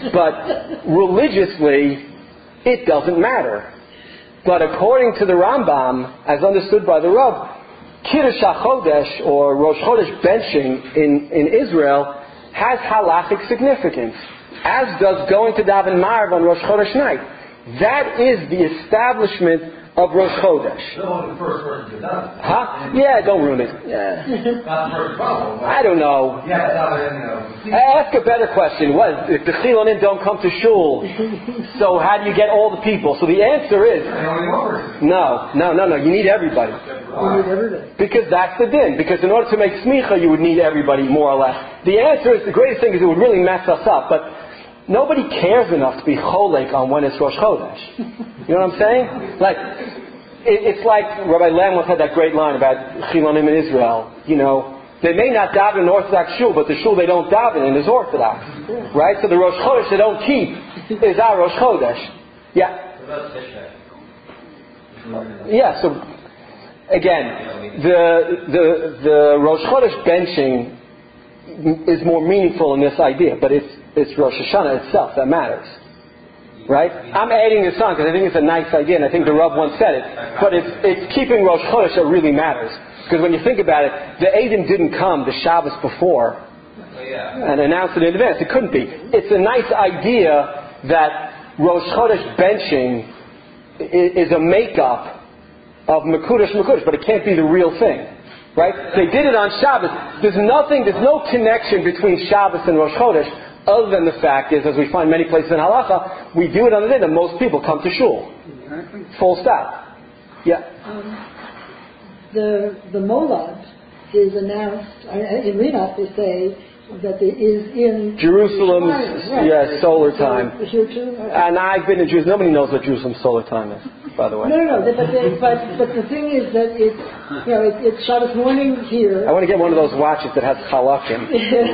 Speaker 2: But religiously, it doesn't matter. But according to the Rambam, as understood by the Rav, Kiddush HaChodesh, or Rosh Chodesh benching in, in Israel, has halachic significance, as does going to daven Ma'ariv on Rosh Chodesh night. That is the establishment of Rosh Chodesh.
Speaker 7: The first person to done it.
Speaker 2: Huh? Yeah, don't ruin it. Yeah.
Speaker 7: Not the first problem.
Speaker 2: I don't know.
Speaker 7: Yeah, it's not in the...
Speaker 2: Ask a better question. What, if the Chilonim don't come to shul, so how do you get all the people? So the answer is, no, no, no, no. You need everybody.
Speaker 3: You need everybody.
Speaker 2: Because that's the din. Because in order to make smicha, you would need everybody, more or less. The answer is, the greatest thing is it would really mess us up, but nobody cares enough to be cholek on when it's Rosh Chodesh. You know what I'm saying? Like, it, it's like Rabbi Lam once had that great line about Chilonim in Israel. You know, they may not daven in Orthodox shul, but the shul they don't daven in is Orthodox. Right? So the Rosh Chodesh they don't keep is our Rosh Chodesh. Yeah. Yeah, so again, the the the Rosh Chodesh benching is more meaningful in this idea, but it's it's Rosh Hashanah itself that matters, right? I'm adding this on because I think it's a nice idea, and I think the Rav once said it. But it's it's keeping Rosh Chodesh that really matters, because when you think about it, the Eidim didn't come the Shabbos before and announced it in advance. It couldn't be. It's a nice idea that Rosh Chodesh benching is a makeup of Mekudesh Mekudesh, but it can't be the real thing. Right? They did it on Shabbos. There's nothing, there's no connection between Shabbos and Rosh Chodesh, other than the fact is, as we find many places in Halacha, we do it on the day that most people come to shul. Full stop. Yeah.
Speaker 3: Um, the the Molad is announced in Rinat. They say that it is in
Speaker 2: Jerusalem's
Speaker 3: right.
Speaker 2: yeah, solar time.
Speaker 3: So, here too, uh,
Speaker 2: and I've been in Jerusalem. Nobody knows what Jerusalem's solar time is, by the way.
Speaker 3: No, no, no. But the, but but the thing is that it's you know it, it's Shabbos morning here.
Speaker 2: I want to get one of those watches that has halakim.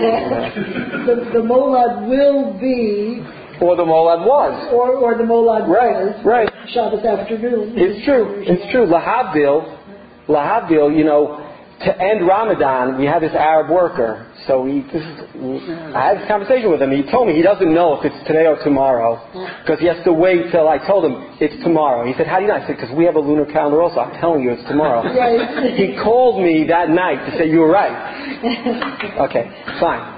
Speaker 3: the the Molad will be.
Speaker 2: Or the Molad was.
Speaker 3: Or or the Molad
Speaker 2: right,
Speaker 3: was.
Speaker 2: Right.
Speaker 3: Shabbos afternoon.
Speaker 2: It's true. It's true. Lahavdil, Lahavdil, you know, to end Ramadan, we had this Arab worker. So we, this is, I had this conversation with him. He told me he doesn't know if it's today or tomorrow because he has to wait till I told him it's tomorrow. He said, how do you know? I said, because we have a lunar calendar also. I'm telling you it's tomorrow.
Speaker 3: Right.
Speaker 2: He called me that night to say, you were right. Okay, fine.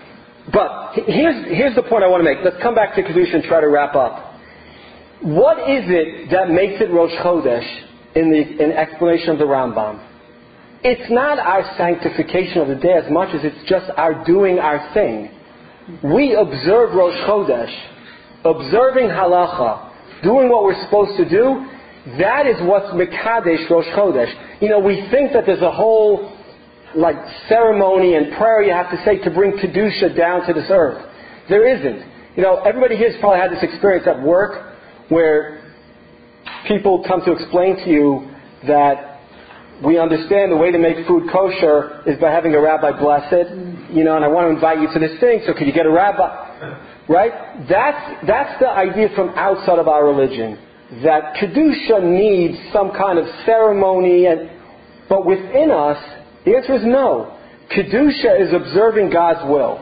Speaker 2: But here's, here's the point I want to make. Let's come back to Kedusha and try to wrap up. What is it that makes it Rosh Chodesh in the in explanation of the Rambam? It's not our sanctification of the day as much as it's just our doing our thing. We observe Rosh Chodesh, observing halacha, doing what we're supposed to do. That is what's Mekadesh Rosh Chodesh. You know, we think that there's a whole like ceremony and prayer you have to say to bring Kedusha down to this earth. There isn't. You know, everybody here's probably had this experience at work where people come to explain to you that we understand the way to make food kosher is by having a rabbi bless it, you know, and I want to invite you to this thing, so could you get a rabbi? Right? That's, that's the idea from outside of our religion, that Kedusha needs some kind of ceremony, and but within us, the answer is no. Kedusha is observing God's will.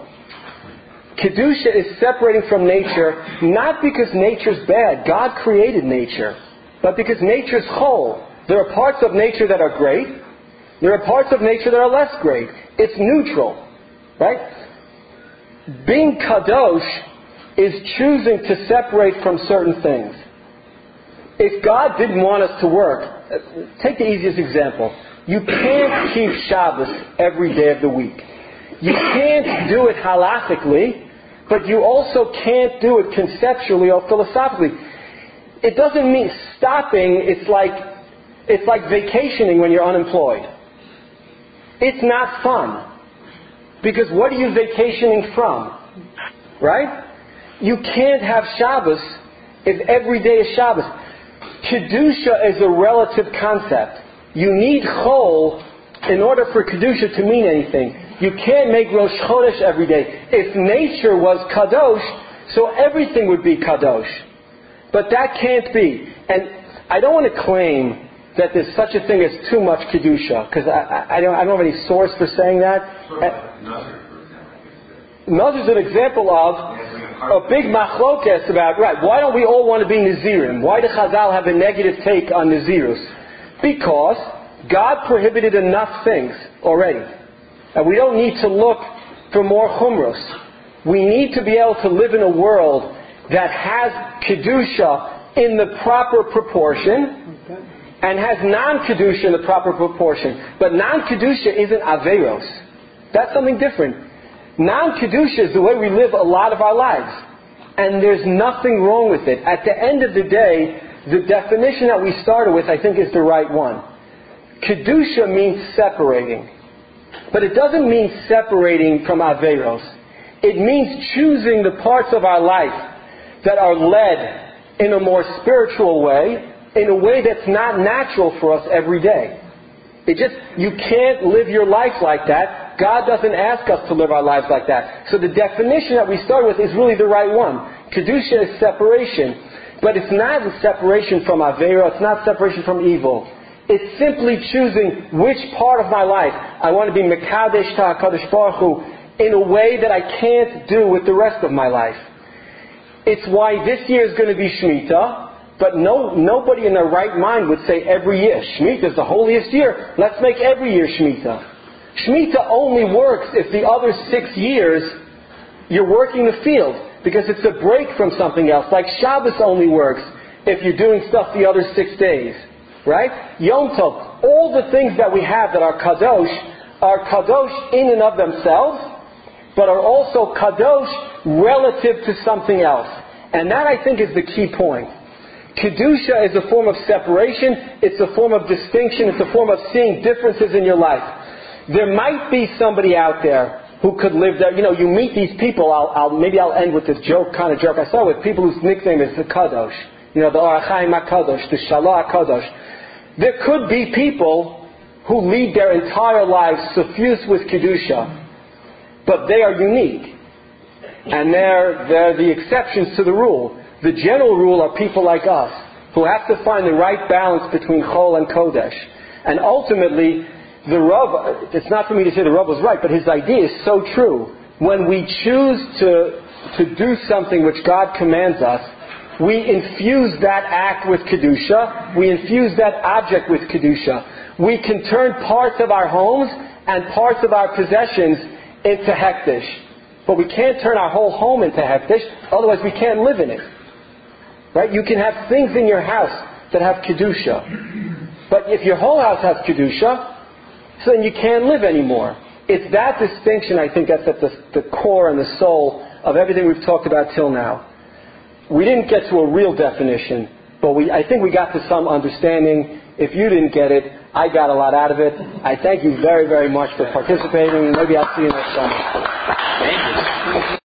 Speaker 2: Kedusha is separating from nature, not because nature's bad. God created nature. But because nature's whole. There are parts of nature that are great. There are parts of nature that are less great. It's neutral. Right? Being kadosh is choosing to separate from certain things. If God didn't want us to work, take the easiest example. You can't keep Shabbos every day of the week. You can't do it halachically, but you also can't do it conceptually or philosophically. It doesn't mean stopping. It's like it's like vacationing when you're unemployed. It's not fun. Because what are you vacationing from? Right? You can't have Shabbos if every day is Shabbos. Kedusha is a relative concept. You need chol in order for Kedusha to mean anything. You can't make Rosh Chodesh every day. If nature was kadosh, so everything would be kadosh. But that can't be. And I don't want to claim that there's such a thing as too much Kedusha, because I, I, I, don't, I don't have any source for saying that. Nazir is an example of a big machlokes about, right, why don't we all want to be Nazirim? Why do Chazal have a negative take on Nazirus? Because God prohibited enough things already. And we don't need to look for more chumros. We need to be able to live in a world that has Kedusha in the proper proportion and has non-Kedusha in the proper proportion. But non-Kedusha isn't Averos. That's something different. Non-Kedusha is the way we live a lot of our lives. And there's nothing wrong with it. At the end of the day, the definition that we started with, I think, is the right one. Kedusha means separating. But it doesn't mean separating from Averos. It means choosing the parts of our life that are led in a more spiritual way, in a way that's not natural for us every day. It just, you can't live your life like that. God doesn't ask us to live our lives like that. So the definition that we start with is really the right one. Kedusha is separation. But it's not separation from Avera, it's not separation from evil. It's simply choosing which part of my life I want to be Mekadesh Ta HaKadosh Baruch Hu in a way that I can't do with the rest of my life. It's why this year is going to be Shemitah, but no, nobody in their right mind would say every year. Shemitah is the holiest year. Let's make every year Shemitah. Shemitah only works if the other six years you're working the field, because it's a break from something else. Like Shabbos only works if you're doing stuff the other six days. right? Yom Tov, all the things that we have that are kadosh are kadosh in and of themselves, but are also kadosh relative to something else. And that, I think, is the key point. Kedusha is a form of separation, it's a form of distinction, it's a form of seeing differences in your life. There might be somebody out there who could live there. You know, you meet these people, I'll, I'll, maybe I'll end with this joke, kind of joke I saw with people whose nickname is the Kadosh. You know, the Or HaChaim HaKadosh, the Shalah HaKadosh. There could be people who lead their entire lives suffused with Kedusha, but they are unique. And they're, they're the exceptions to the rule. The general rule are people like us, who have to find the right balance between Chol and Kodesh. And ultimately, the Rav, it's not for me to say the Rav was right, but his idea is so true. When we choose to, to do something which God commands us, we infuse that act with Kedusha, we infuse that object with Kedusha. We can turn parts of our homes and parts of our possessions into Hekdesh. But we can't turn our whole home into Hekdesh, otherwise we can't live in it. Right? You can have things in your house that have Kedusha. But if your whole house has Kedusha, so then you can't live anymore. It's that distinction, I think, that's at the, the core and the soul of everything we've talked about till now. We didn't get to a real definition, but we, I think we got to some understanding. If you didn't get it, I got a lot out of it. I thank you very, very much for participating. Maybe I'll see you next summer.
Speaker 4: Thank you.